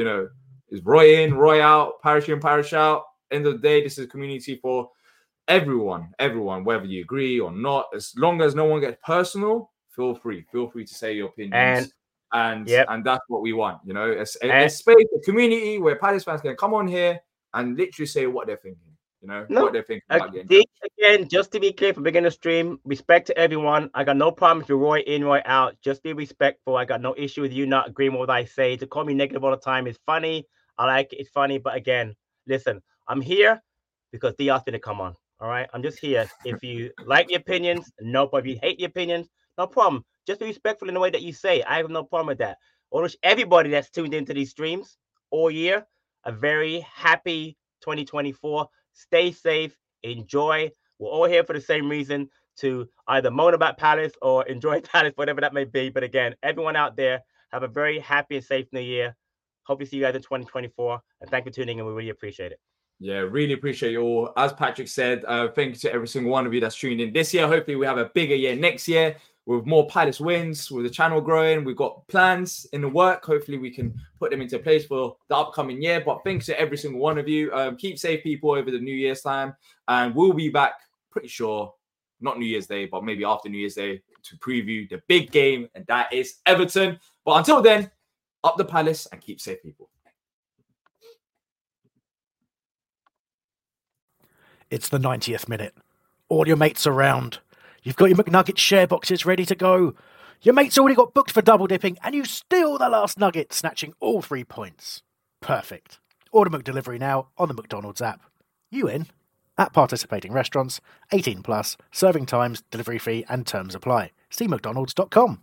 is Roy in, Roy out, parish in, parish out. End of the day, this is a community for everyone, whether you agree or not. As long as no one gets personal, feel free to say your opinions. And that's what we want. A space, a community where Palace fans can come on here and literally say what they're thinking, what they're thinking about getting. Again, just to be clear from the beginning of the stream, respect to everyone. I got no problem if you're Roy in, Roy out. Just be respectful. I got no issue with you not agreeing with what I say. To call me negative all the time is funny. I like it. It's funny. But again, listen, I'm here because they asked me to come on. All right? I'm just here. If you like the opinions, no problem. If you hate the opinions, no problem. Just be respectful in the way that you say. I have no problem with that. I wish everybody that's tuned into these streams all year a very happy 2024. Stay safe. Enjoy. We're all here for the same reason, to either moan about Palace or enjoy Palace, whatever that may be. But again, everyone out there, have a very happy and safe new year. Hope to see you guys in 2024. And thank you for tuning in. We really appreciate it. Yeah, really appreciate you all. As Patrick said, thank you to every single one of you that's tuned in this year. Hopefully we have a bigger year next year with more Palace wins, with the channel growing. We've got plans in the work. Hopefully we can put them into place for the upcoming year. But thanks to every single one of you. Keep safe, people, over the New Year's time. And we'll be back, pretty sure, not New Year's Day, but maybe after New Year's Day, to preview the big game, and that is Everton. But until then, up the Palace and keep safe, people. It's the 90th minute. All your mates around. You've got your McNugget share boxes ready to go. Your mate's already got booked for double dipping, and you steal the last nugget, snatching all 3 points. Perfect. Order McDelivery now on the McDonald's app. You in? At participating restaurants, 18 plus, serving times, delivery fee, and terms apply. See mcdonalds.com.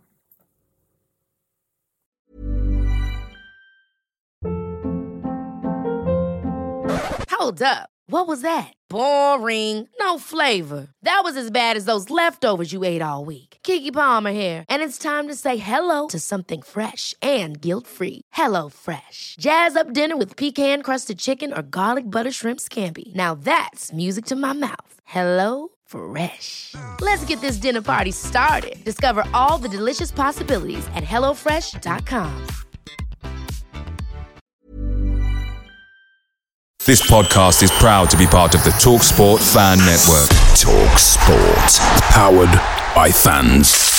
Hold up. What was that? Boring. No flavor. That was as bad as those leftovers you ate all week. Keke Palmer here, and it's time to say hello to something fresh and guilt-free. Hello Fresh. Jazz up dinner with pecan-crusted chicken or garlic butter shrimp scampi. Now that's music to my mouth. Hello Fresh. Let's get this dinner party started. Discover all the delicious possibilities at hellofresh.com. This podcast is proud to be part of the TalkSport Fan Network. TalkSport. Powered by fans.